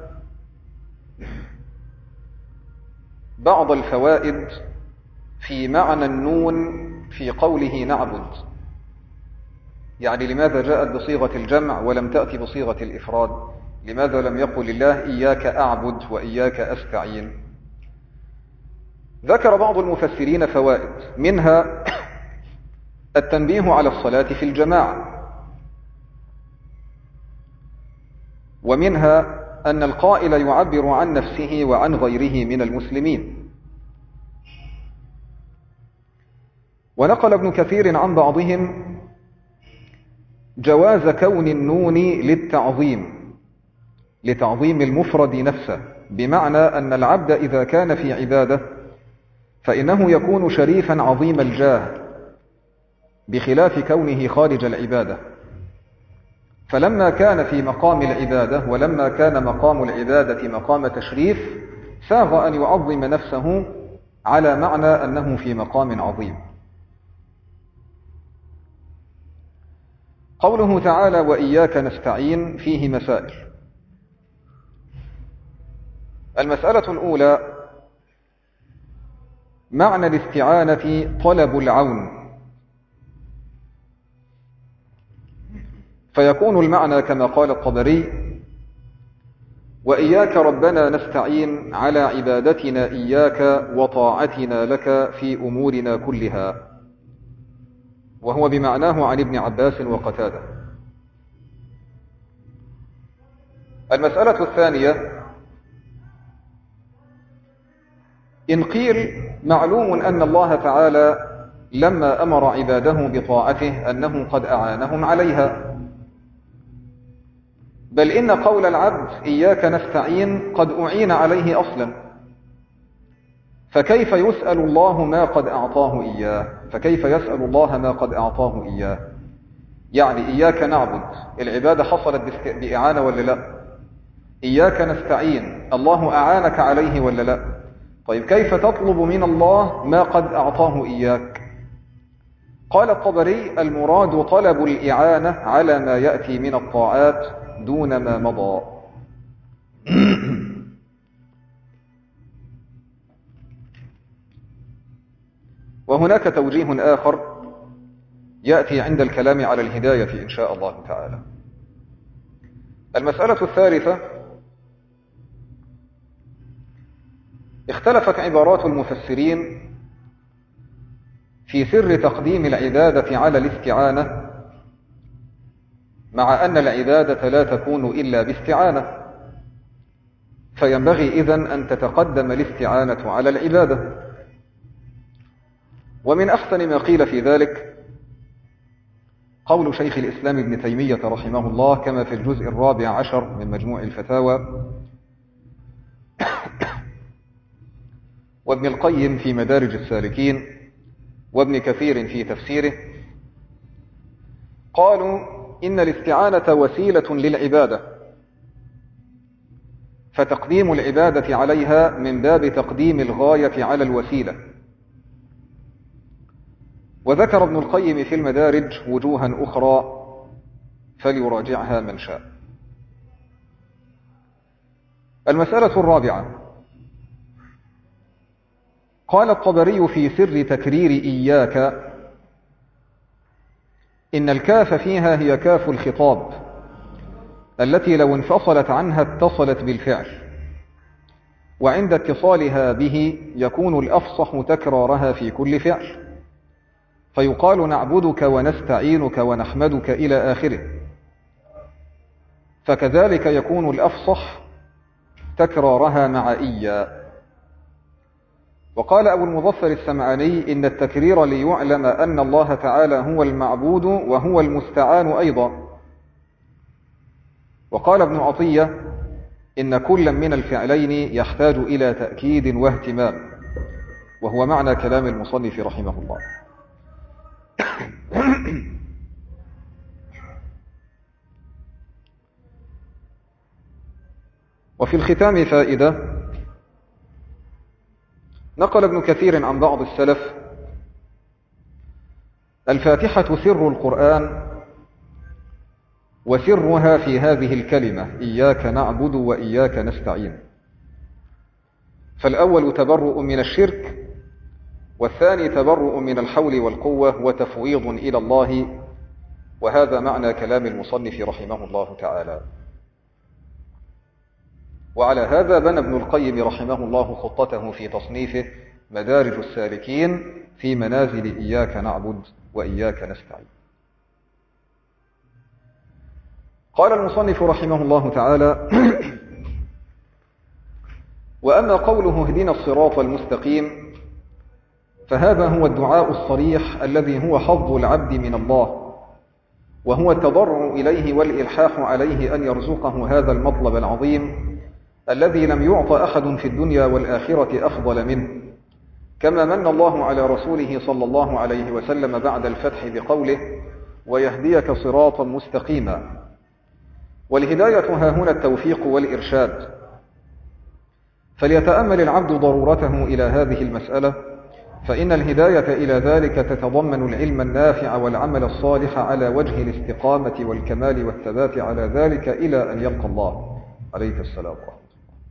بعض الفوائد في معنى النون في قوله نعبد، يعني لماذا جاءت بصيغة الجمع ولم تأتي بصيغة الإفراد؟ لماذا لم يقل الله إياك أعبد وإياك أستعين؟ ذكر بعض المفسرين فوائد، منها التنبيه على الصلاة في الجماعة، ومنها أن القائل يعبر عن نفسه وعن غيره من المسلمين. ونقل ابن كثير عن بعضهم جواز كون النون للتعظيم، لتعظيم المفرد نفسه، بمعنى أن العبد إذا كان في عبادة فإنه يكون شريفا عظيم الجاه، بخلاف كونه خارج العبادة. فلما كان في مقام العبادة، ولما كان مقام العبادة مقام تشريف، ساغ أن يعظم نفسه على معنى أنه في مقام عظيم. قوله تعالى وإياك نستعين فيه مسائل. المسألة الأولى: معنى الاستعانة طلب العون، فيكون المعنى كما قال الطبري: وإياك ربنا نستعين على عبادتنا إياك وطاعتنا لك في أمورنا كلها، وهو بمعناه عن ابن عباس وقتادة. المسألة الثانية: إن قيل معلوم أن الله تعالى لما أمر عباده بطاعته أنه قد أعانهم عليها، بل إن قول العبد إياك نستعين قد أعين عليه أصلا، فكيف يسأل الله ما قد أعطاه إياه فكيف يسأل الله ما قد أعطاه إياه؟ يعني إياك نعبد، العبادة حصلت بإعانة ولا لا؟ إياك نستعين، الله أعانك عليه ولا لا؟ طيب كيف تطلب من الله ما قد أعطاه إياك؟ قال الطبري: المراد طلب الإعانة على ما يأتي من الطاعات دون ما مضى. وهناك توجيه آخر يأتي عند الكلام على الهداية إن شاء الله تعالى. المسألة الثالثة: اختلفت عبارات المفسرين في سر تقديم العبادة على الاستعانة، مع أن العبادة لا تكون إلا باستعانة، فينبغي إذن أن تتقدم الاستعانة على العبادة. ومن أحسن ما قيل في ذلك قول شيخ الإسلام ابن تيمية رحمه الله كما في الجزء الرابع عشر من مجموع الفتاوى، وابن القيم في مدارج السالكين، وابن كثير في تفسيره. قالوا إن الاستعانة وسيلة للعبادة، فتقديم العبادة عليها من باب تقديم الغاية على الوسيلة. وذكر ابن القيم في المدارج وجوها أخرى فليراجعها من شاء. المسألة الرابعة: قال الطبري في سر تكرير إياك إن الكاف فيها هي كاف الخطاب التي لو انفصلت عنها اتصلت بالفعل، وعند اتصالها به يكون الأفصح تكرارها في كل فعل، فيقال نعبدك ونستعينك ونحمدك إلى آخره. فكذلك يكون الأفصح تكرارها مع إيا. وقال أبو المظفر السمعاني إن التكرير ليعلم أن الله تعالى هو المعبود وهو المستعان أيضا. وقال ابن عطية إن كل من الفعلين يحتاج إلى تأكيد واهتمام، وهو معنى كلام المصنف رحمه الله. وفي الختام فائدة: نقل ابن كثير عن بعض السلف: الفاتحة سر القرآن، وسرها في هذه الكلمة إياك نعبد وإياك نستعين. فالأول تبرؤ من الشرك، والثاني تبرؤ من الحول والقوة وتفويض إلى الله، وهذا معنى كلام المصنف رحمه الله تعالى. وعلى هذا بنى ابن القيم رحمه الله خطته في تصنيفه مدارج السالكين في منازل إياك نعبد وإياك نستعين. قال المصنف رحمه الله تعالى: وأما قوله اهدنا الصراط المستقيم فهذا هو الدعاء الصريح الذي هو حظ العبد من الله، وهو التضرع إليه والإلحاح عليه أن يرزقه هذا المطلب العظيم الذي لم يعط أحد في الدنيا والآخرة أفضل منه، كما من الله على رسوله صلى الله عليه وسلم بعد الفتح بقوله ويهديك صراطا مستقيما. والهداية ها هنا التوفيق والإرشاد، فليتأمل العبد ضرورته إلى هذه المسألة، فإن الهداية إلى ذلك تتضمن العلم النافع والعمل الصالح على وجه الاستقامة والكمال والثبات على ذلك إلى أن يلقى الله عليه السلام ورحمة الله.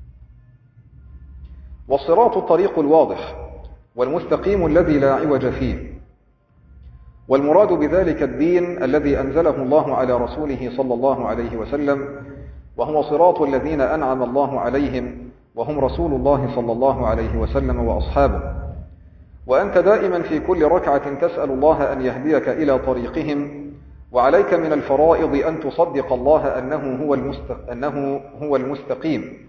والصراط الطريق الواضح والمستقيم الذي لا عوج فيه، والمراد بذلك الدين الذي أنزله الله على رسوله صلى الله عليه وسلم، وهو صراط الذين أنعم الله عليهم وهم رسول الله صلى الله عليه وسلم وأصحابه. وأنت دائما في كل ركعة تسأل الله أن يهديك إلى طريقهم، وعليك من الفرائض أن تصدق الله أنه هو, المستق... أنه هو المستقيم،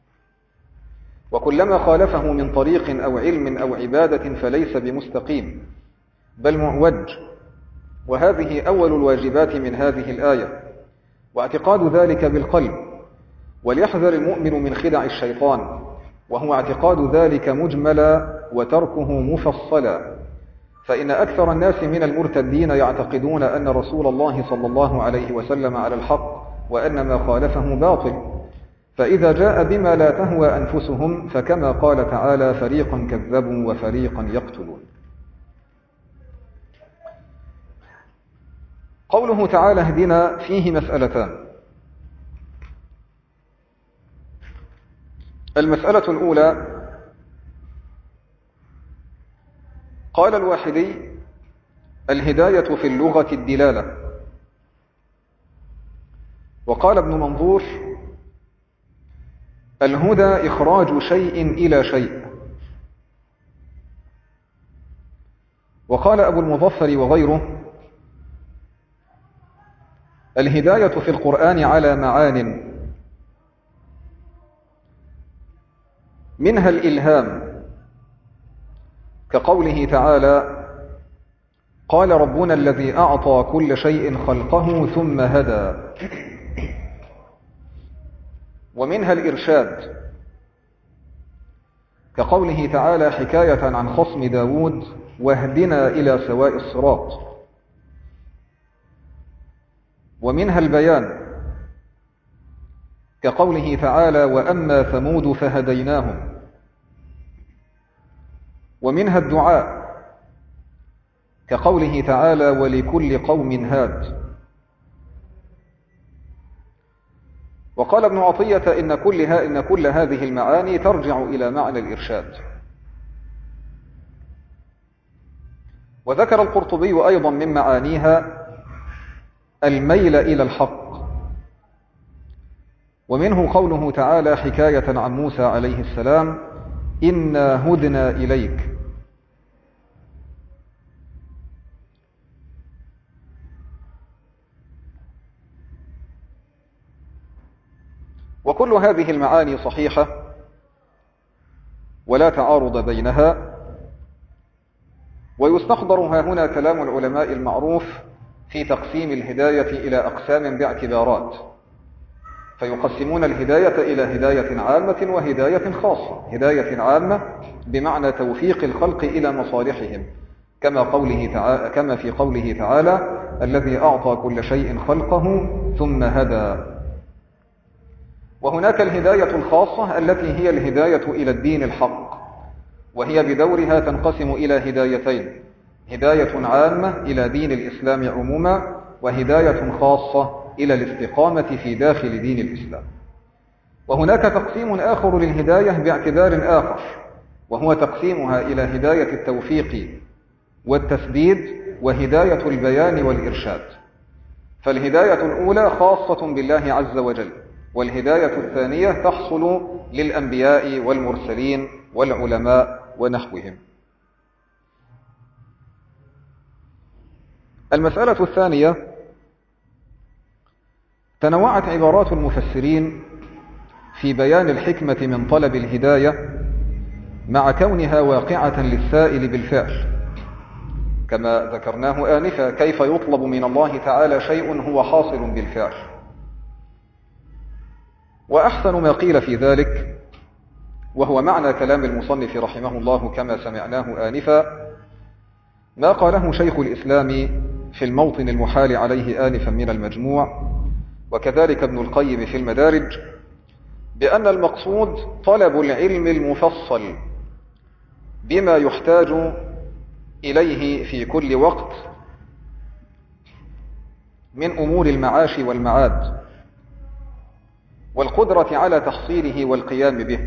وكلما خالفه من طريق أو علم أو عبادة فليس بمستقيم بل معوج. وهذه أول الواجبات من هذه الآية، واعتقاد ذلك بالقلب. وليحذر المؤمن من خدع الشيطان، وهو اعتقاد ذلك مجملا وتركه مفصلا، فإن أكثر الناس من المرتدين يعتقدون أن رسول الله صلى الله عليه وسلم على الحق، وأن ما خالفه باطل، فإذا جاء بما لا تهوى أنفسهم فكما قال تعالى: فريقا كذبوا وفريقا يقتلون. قوله تعالى: اهدنا فيه مسألتان. المسألة الأولى، قال الواحدي: الهداية في اللغة الدلالة. وقال ابن منظور: الهدى إخراج شيء إلى شيء. وقال أبو المظفر وغيره: الهداية في القرآن على معان، منها الإلهام، كقوله تعالى: قال ربنا الذي أعطى كل شيء خلقه ثم هدى. ومنها الإرشاد، كقوله تعالى حكاية عن خصم داود: واهدنا إلى سواء الصراط. ومنها البيان، كقوله تعالى: وأما ثمود فهديناهم. ومنها الدعاء، كقوله تعالى: ولكل قوم هاد. وقال ابن عطية إن, كلها إن كل هذه المعاني ترجع إلى معنى الإرشاد. وذكر القرطبي أيضا من معانيها الميل إلى الحق. ومنه قوله تعالى حكاية عن موسى عليه السلام: إنا هدنا إليك. وكل هذه المعاني صحيحة ولا تعارض بينها. ويستحضر ها هنا كلام العلماء المعروف في تقسيم الهداية إلى أقسام باعتبارات، فيقسمون الهداية إلى هداية عامة وهداية خاصة. هداية عامة بمعنى توفيق الخلق إلى مصالحهم، كما, قوله تعالى كما في قوله تعالى: الذي أعطى كل شيء خلقه ثم هدى. وهناك الهداية الخاصة التي هي الهداية إلى الدين الحق، وهي بدورها تنقسم إلى هدايتين: هداية عامة إلى دين الإسلام عموما، وهداية خاصة إلى الاستقامة في داخل دين الإسلام. وهناك تقسيم آخر للهداية باعتبار آخر، وهو تقسيمها إلى هداية التوفيق والتسديد وهداية البيان والإرشاد. فالهداية الأولى خاصة بالله عز وجل، والهداية الثانية تحصل للأنبياء والمرسلين والعلماء ونحوهم. المسألة الثانية، تنوعت عبارات المفسرين في بيان الحكمة من طلب الهداية مع كونها واقعة للسائل بالفعل، كما ذكرناه آنفا: كيف يطلب من الله تعالى شيء هو حاصل بالفعل؟ وأحسن ما قيل في ذلك، وهو معنى كلام المصنف رحمه الله كما سمعناه آنفا، ما قاله شيخ الإسلام في الموطن المحال عليه آنفا من المجموع، وكذلك ابن القيم في المدارج، بأن المقصود طلب العلم المفصل بما يحتاج إليه في كل وقت من أمور المعاش والمعاد، والقدرة على تحصيله والقيام به.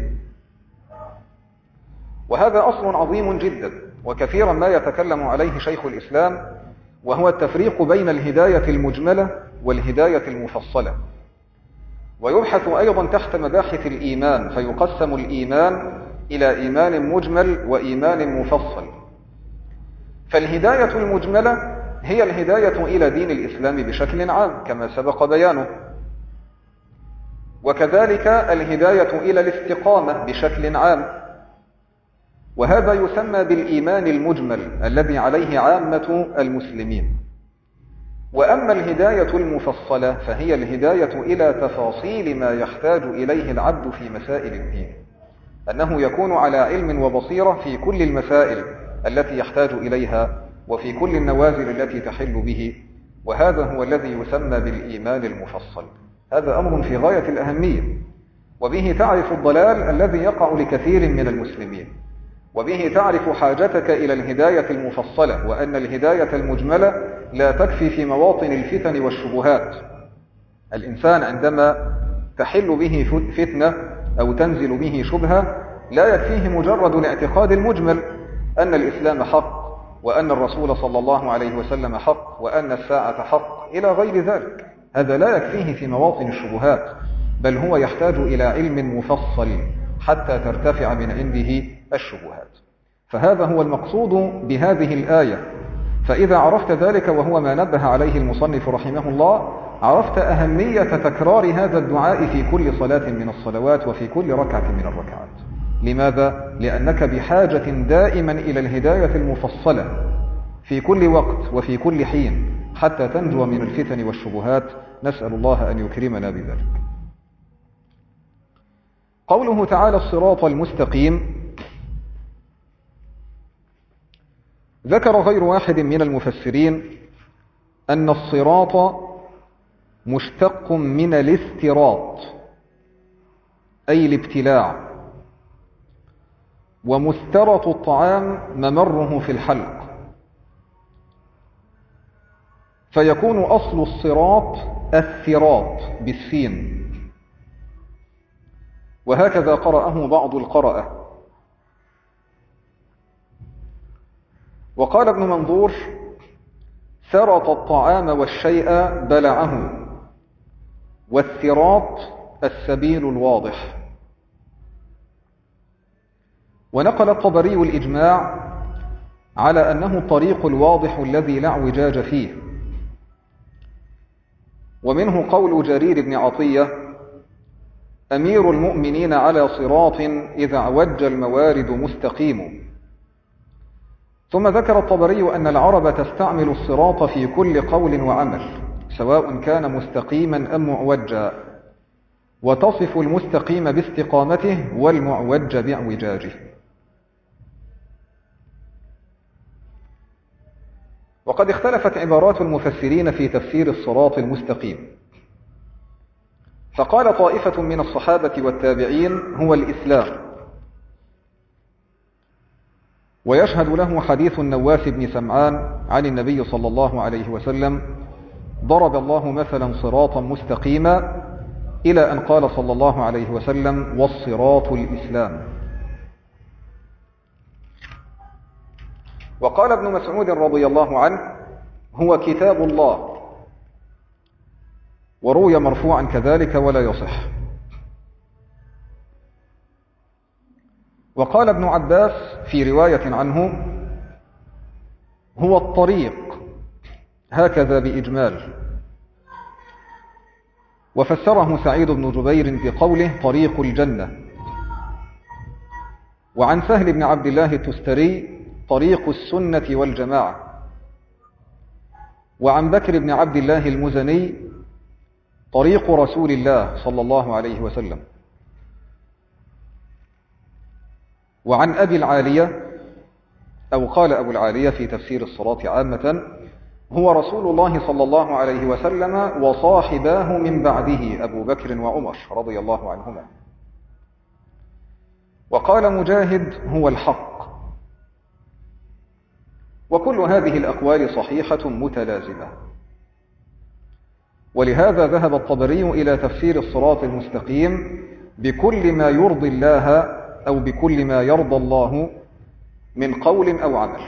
وهذا أصل عظيم جدا وكثيرا ما يتكلم عليه شيخ الإسلام، وهو التفريق بين الهداية المجملة والهداية المفصلة. ويبحث أيضا تحت مباحث الإيمان، فيقسم الإيمان إلى إيمان مجمل وإيمان مفصل. فالهداية المجملة هي الهداية إلى دين الإسلام بشكل عام كما سبق بيانه، وكذلك الهداية إلى الاستقامة بشكل عام، وهذا يسمى بالإيمان المجمل الذي عليه عامة المسلمين. وأما الهداية المفصلة فهي الهداية إلى تفاصيل ما يحتاج إليه العبد في مسائل الدين، أنه يكون على علم وبصيرة في كل المسائل التي يحتاج إليها وفي كل النوازل التي تحل به، وهذا هو الذي يسمى بالإيمان المفصل. هذا أمر في غاية الأهمية، وبه تعرف الضلال الذي يقع لكثير من المسلمين، وبه تعرف حاجتك إلى الهداية المفصلة، وأن الهداية المجملة لا تكفي في مواطن الفتن والشبهات. الإنسان عندما تحل به فتنة أو تنزل به شبهة لا يكفيه مجرد الاعتقاد المجمل أن الإسلام حق، وأن الرسول صلى الله عليه وسلم حق، وأن الساعة حق إلى غير ذلك. هذا لا يكفيه في مواطن الشبهات، بل هو يحتاج إلى علم مفصل حتى ترتفع من عنده الشبهات. فهذا هو المقصود بهذه الآية. فإذا عرفت ذلك، وهو ما نبه عليه المصنف رحمه الله، عرفت أهمية تكرار هذا الدعاء في كل صلاة من الصلوات وفي كل ركعة من الركعات. لماذا؟ لأنك بحاجة دائما إلى الهداية المفصلة في كل وقت وفي كل حين حتى تنجو من الفتن والشبهات. نسأل الله أن يكرمنا بذلك. قوله تعالى الصراط المستقيم، ذكر غير واحد من المفسرين أن الصراط مشتق من الاستراط أي الابتلاع، ومسترط الطعام ممره في الحلق، فيكون أصل الصراط الثراط بالسين، وهكذا قرأه بعض القرأة. وقال ابن منظور ثرط الطعام والشيء بلعه، والثراط السبيل الواضح. ونقل الطبري الإجماع على أنه الطريق الواضح الذي لا اعوجاج فيه، ومنه قول جرير بن عطية أمير المؤمنين على صراط إذا اعوج الموارد مستقيم. ثم ذكر الطبري أن العرب تستعمل الصراط في كل قول وعمل سواء كان مستقيما أم معوجا، وتصف المستقيم باستقامته والمعوج باعوجاجه. وقد اختلفت عبارات المفسرين في تفسير الصراط المستقيم، فقال طائفة من الصحابة والتابعين هو الإسلام، ويشهد له حديث النواس بن سمعان عن النبي صلى الله عليه وسلم ضرب الله مثلا صراطا مستقيما، إلى أن قال صلى الله عليه وسلم والصراط الإسلام. وقال ابن مسعود رضي الله عنه هو كتاب الله، وروي مرفوعا كذلك ولا يصح. وقال ابن عباس في رواية عنه هو الطريق، هكذا بإجمال. وفسره سعيد بن جبير بقوله طريق الجنة. وعن سهل بن عبد الله التستري طريق السنة والجماعة. وعن بكر بن عبد الله المزني طريق رسول الله صلى الله عليه وسلم. وعن أبي العالية أو قال أبو العالية في تفسير الصراط عامة هو رسول الله صلى الله عليه وسلم وصاحباه من بعده أبو بكر وعمر رضي الله عنهما. وقال مجاهد هو الحق. وكل هذه الأقوال صحيحة متلازمة. ولهذا ذهب الطبري إلى تفسير الصراط المستقيم بكل ما يرضي الله أو بكل ما يرضى الله من قول أو عمل.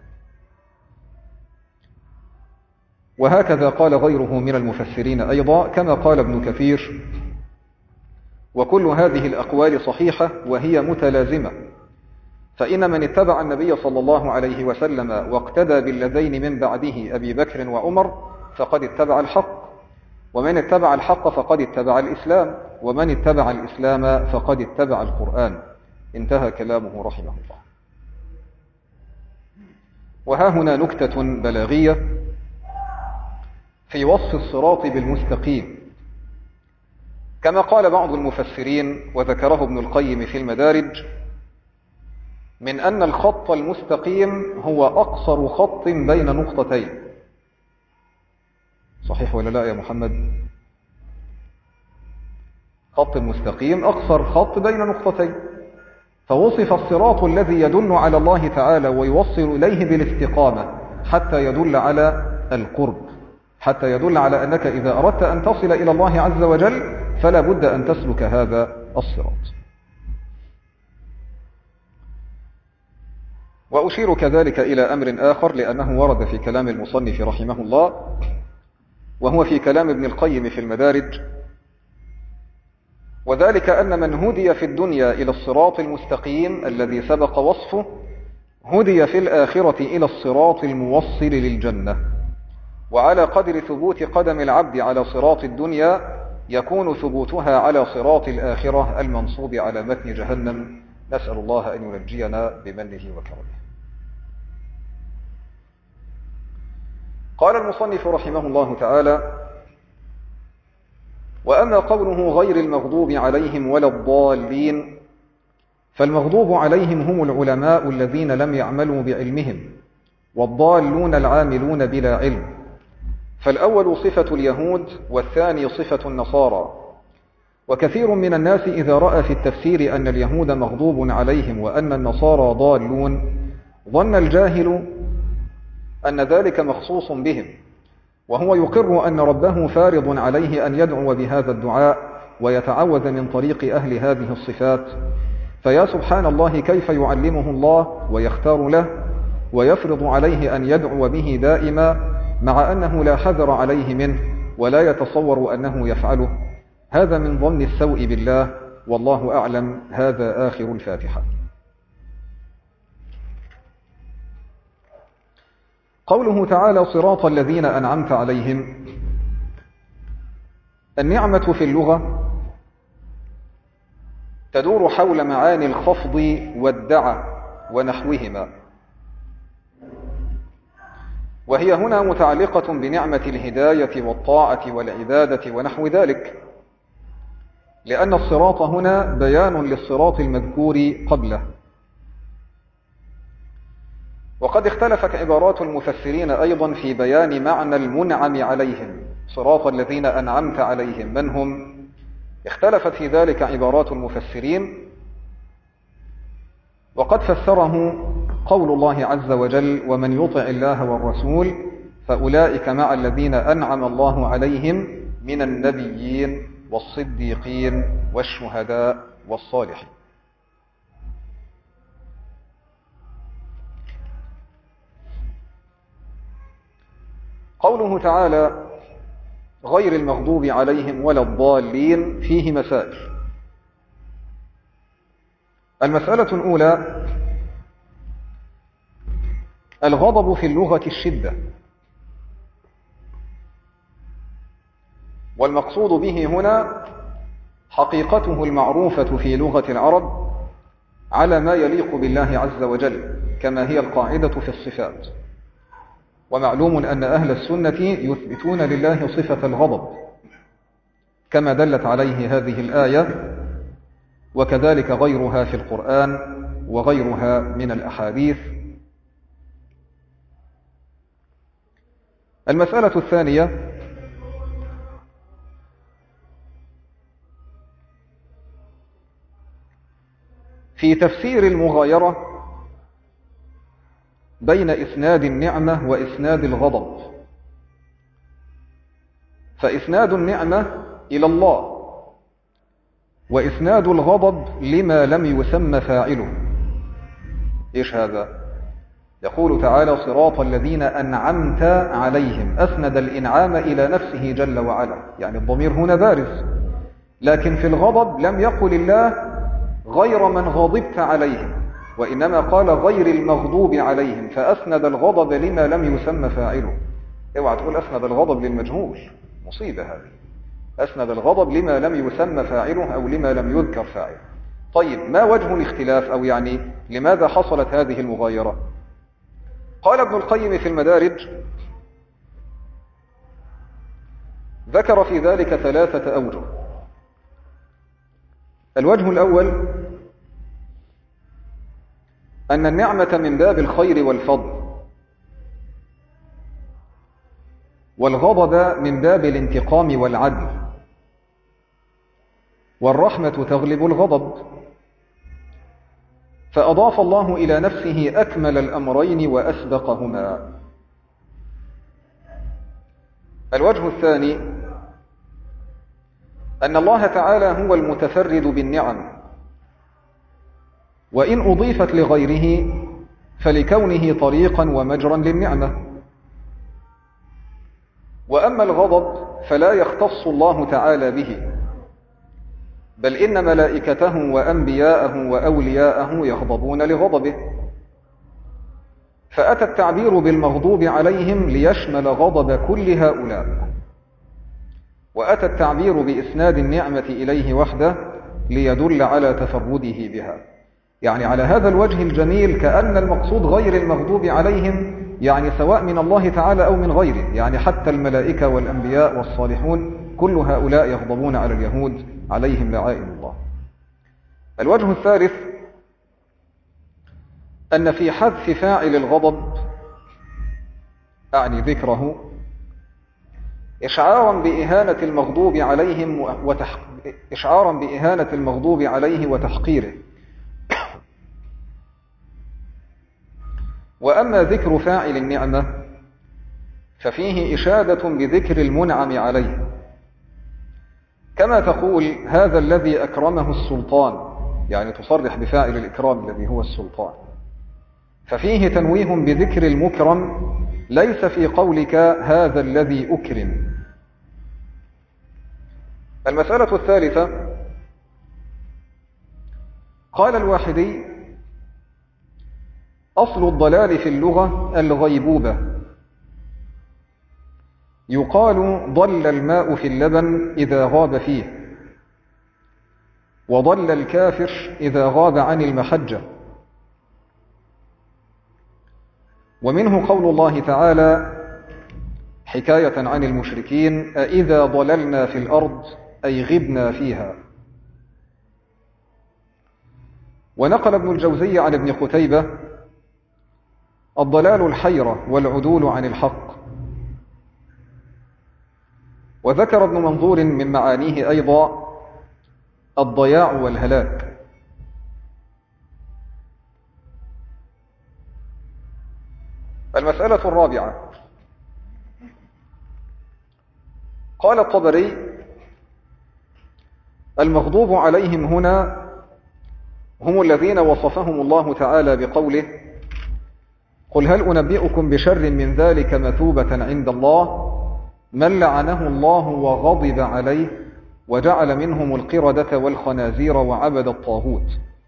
وهكذا قال غيره من المفسرين أيضا، كما قال ابن كثير: وكل هذه الأقوال صحيحة وهي متلازمة، فإن من اتبع النبي صلى الله عليه وسلم واقتدى بالذين من بعده أبي بكر وعمر فقد اتبع الحق، ومن اتبع الحق فقد اتبع الإسلام، ومن اتبع الإسلام فقد اتبع القرآن. انتهى كلامه رحمه الله. وها هنا نكتة بلاغية في وصف الصراط بالمستقيم. كما قال بعض المفسرين وذكره ابن القيم في المدارج، من أن الخط المستقيم هو أقصر خط بين نقطتين. صحيح ولا لا يا محمد؟ خط المستقيم أقصر خط بين نقطتين. فوصف الصراط الذي يدل على الله تعالى ويوصل إليه بالاستقامة حتى يدل على القرب، حتى يدل على أنك إذا أردت أن تصل إلى الله عز وجل فلا بد أن تسلك هذا الصراط. وأشير كذلك إلى أمر آخر لأنه ورد في كلام المصنف رحمه الله، وهو في كلام ابن القيم في المدارج، وذلك أن من هدي في الدنيا إلى الصراط المستقيم الذي سبق وصفه هدي في الآخرة إلى الصراط الموصل للجنة. وعلى قدر ثبوت قدم العبد على صراط الدنيا يكون ثبوتها على صراط الآخرة المنصوب على متن جهنم، نسأل الله أن ينجينا بمنه وكرمه. قال المصنف رحمه الله تعالى: وأما قوله غير المغضوب عليهم ولا الضالين، فالمغضوب عليهم هم العلماء الذين لم يعملوا بعلمهم، والضالون العاملون بلا علم. فالأول صفة اليهود والثاني صفة النصارى. وكثير من الناس إذا رأى في التفسير أن اليهود مغضوب عليهم وأن النصارى ضالون ظن الجاهل أن ذلك مخصوص بهم، وهو يقر أن ربه فارض عليه أن يدعو بهذا الدعاء ويتعوذ من طريق أهل هذه الصفات. فيا سبحان الله كيف يعلمه الله ويختار له ويفرض عليه أن يدعو به دائما مع أنه لا حذر عليه منه ولا يتصور أنه يفعله. هذا من ظن السوء بالله، والله أعلم. هذا آخر الفاتحة. قوله تعالى: صراط الذين أنعمت عليهم. النعمة في اللغة تدور حول معاني الخفض والدعى ونحوهما، وهي هنا متعلقة بنعمة الهداية والطاعة والعبادة ونحو ذلك، لأن الصراط هنا بيان للصراط المذكور قبله. وقد اختلفت عبارات المفسرين أيضا في بيان معنى المنعم عليهم. صراط الذين أنعمت عليهم من هم؟ اختلفت في ذلك عبارات المفسرين، وقد فسره قول الله عز وجل: ومن يطع الله والرسول فأولئك مع الذين أنعم الله عليهم من النبيين والصديقين والشهداء والصالحين. قوله تعالى: غير المغضوب عليهم ولا الضالين فيه مسائل. المسألة الأولى: الغضب في اللغة الشدة، والمقصود به هنا حقيقته المعروفة في لغة العرب على ما يليق بالله عز وجل، كما هي القاعدة في الصفات. ومعلوم أن أهل السنة يثبتون لله صفة الغضب كما دلت عليه هذه الآية، وكذلك غيرها في القرآن وغيرها من الأحاديث. المسألة الثانية: في تفسير المغايرة بين إسناد النعمة وإسناد الغضب. فإسناد النعمة إلى الله، وإسناد الغضب لما لم يسمى فاعله. إيش هذا؟ يقول تعالى: صراط الذين أنعمت عليهم. أسند الإنعام إلى نفسه جل وعلا، يعني الضمير هنا بارز. لكن في الغضب لم يقل الله غير من غضبت عليهم، وإنما قال غير المغضوب عليهم، فأسند الغضب لما لم يسمى فاعله. اوعى تقول أسند الغضب للمجهول، مصيبة هذه. أسند الغضب لما لم يسمى فاعله أو لما لم يذكر فاعله. طيب، ما وجه الاختلاف، أو يعني لماذا حصلت هذه المغايرة؟ قال ابن القيم في المدارج: ذكر في ذلك ثلاثة أوجه. الوجه الأول أن النعمة من باب الخير والفضل، والغضب من باب الانتقام والعدل، والرحمة تغلب الغضب، فأضاف الله إلى نفسه أكمل الأمرين وأسبقهما. الوجه الثاني أن الله تعالى هو المتفرد بالنعم، وإن أضيفت لغيره فلكونه طريقا ومجرا للنعمة. وأما الغضب فلا يختص الله تعالى به، بل إن ملائكته وأنبياءه وأولياءه يغضبون لغضبه، فأتى التعبير بالمغضوب عليهم ليشمل غضب كل هؤلاء، وأتى التعبير بإسناد النعمة إليه وحده ليدل على تفرده بها. يعني على هذا الوجه الجميل كأن المقصود غير المغضوب عليهم، يعني سواء من الله تعالى أو من غيره، يعني حتى الملائكة والأنبياء والصالحون كل هؤلاء يغضبون على اليهود عليهم لعائن الله. الوجه الثالث أن في حذف فاعل الغضب، أعني ذكره، إشعارا بإهانة المغضوب عليهم وتح... إشعارا بإهانة المغضوب عليه وتحقيره. وأما ذكر فاعل النعمة ففيه إشادة بذكر المنعم عليه، كما تقول هذا الذي أكرمه السلطان، يعني تصرح بفاعل الإكرام الذي هو السلطان، ففيه تنويه بذكر المكرم، ليس في قولك هذا الذي أكرم. المسألة الثالثة قال الواحدي: أصل الضلال في اللغة الغيبوبة، يقال ضل الماء في اللبن إذا غاب فيه، وضل الكافر إذا غاب عن المحجة. ومنه قول الله تعالى حكاية عن المشركين: أإذا ضللنا في الأرض أي غبنا فيها. ونقل ابن الجوزي عن ابن قتيبة: الضلال الحيرة والعدول عن الحق. وذكر ابن منظور من معانيه أيضا الضياع والهلاك. المسألة الرابعة قال الطبري: المغضوب عليهم هنا هم الذين وصفهم الله تعالى بقوله: قل هل أنبئكم بشر من ذلك مثوبة عند الله من لعنه الله وغضب عليه وجعل منهم القردة والخنازير وعبد الطاغوت.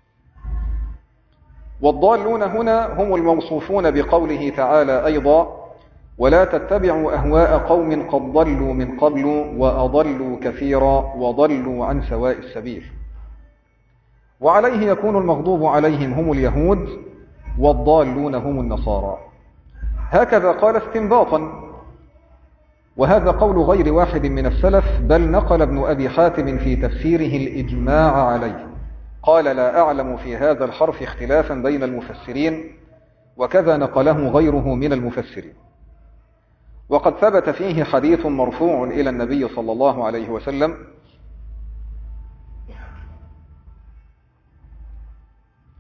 والضالون هنا هم الموصوفون بقوله تعالى أيضا: ولا تتبعوا أهواء قوم قد ضلوا من قبل وأضلوا كثيرا وضلوا عن سواء السبيل. وعليه يكون المغضوب عليهم هم اليهود، والضالون هم النصارى. هكذا قال استنباطا، وهذا قول غير واحد من السلف، بل نقل ابن أبي حاتم في تفسيره الإجماع عليه، قال: لا أعلم في هذا الحرف اختلافا بين المفسرين، وكذا نقله غيره من المفسرين. وقد ثبت فيه حديث مرفوع إلى النبي صلى الله عليه وسلم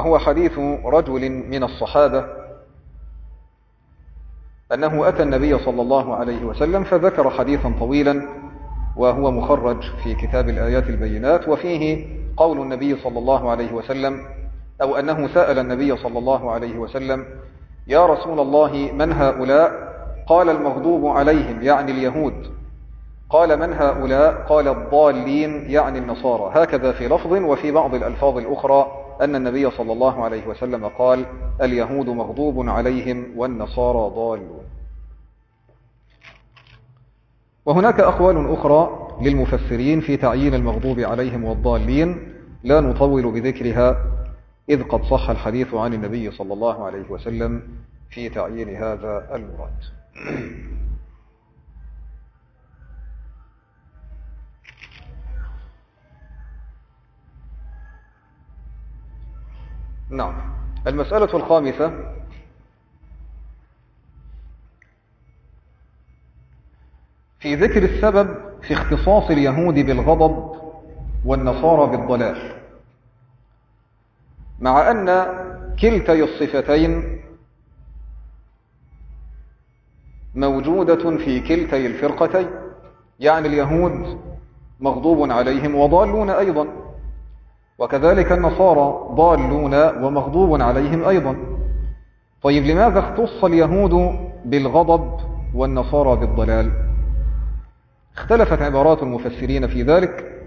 وهو حديث رجل من الصحابة أنه أتى النبي صلى الله عليه وسلم فذكر حديثا طويلا وهو مخرج في كتاب الآيات البينات، وفيه قول النبي صلى الله عليه وسلم أو أنه سأل النبي صلى الله عليه وسلم: يا رسول الله من هؤلاء؟ قال: المغضوب عليهم يعني اليهود. قال: من هؤلاء؟ قال: الضالين يعني النصارى. هكذا في لفظ، وفي بعض الألفاظ الأخرى أن النبي صلى الله عليه وسلم قال: اليهود مغضوب عليهم والنصارى ضالون. وهناك أقوال أخرى للمفسرين في تعيين المغضوب عليهم والضالين، لا نطول بذكرها إذ قد صح الحديث عن النبي صلى الله عليه وسلم في تعيين هذا المراد. نعم. المسألة الخامسة: في ذكر السبب في اختصاص اليهود بالغضب والنصارى بالضلال، مع أن كلتي الصفتين موجودة في كلتي الفرقتين، يعني اليهود مغضوب عليهم وضالون أيضا، وكذلك النصارى ضالون ومغضوب عليهم أيضا. طيب لماذا اختص اليهود بالغضب والنصارى بالضلال؟ اختلفت عبارات المفسرين في ذلك،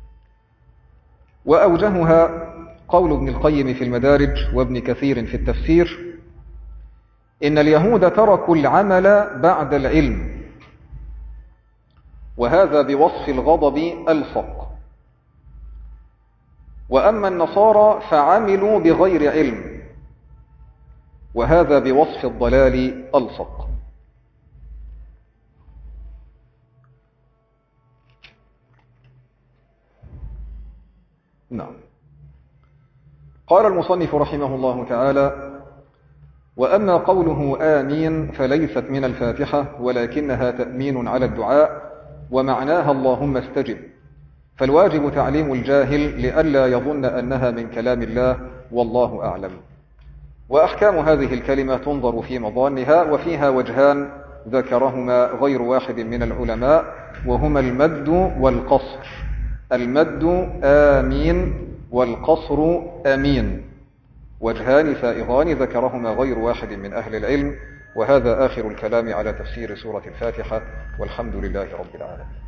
وأوجهها قول ابن القيم في المدارج وابن كثير في التفسير: إن اليهود تركوا العمل بعد العلم، وهذا بوصف الغضب ألصق، وأما النصارى فعملوا بغير علم، وهذا بوصف الضلال ألصق. نعم. قال المصنف رحمه الله تعالى: وأما قوله آمين فليست من الفاتحة، ولكنها تأمين على الدعاء، ومعناها اللهم استجب، فالواجب تعليم الجاهل لئلا يظن أنها من كلام الله، والله أعلم. وأحكام هذه الكلمة تنظر في مضانها، وفيها وجهان ذكرهما غير واحد من العلماء، وهما المد والقصر. المد آمين والقصر أمين، وجهان سائغان ذكرهما غير واحد من أهل العلم. وهذا آخر الكلام على تفسير سورة الفاتحة، والحمد لله رب العالمين.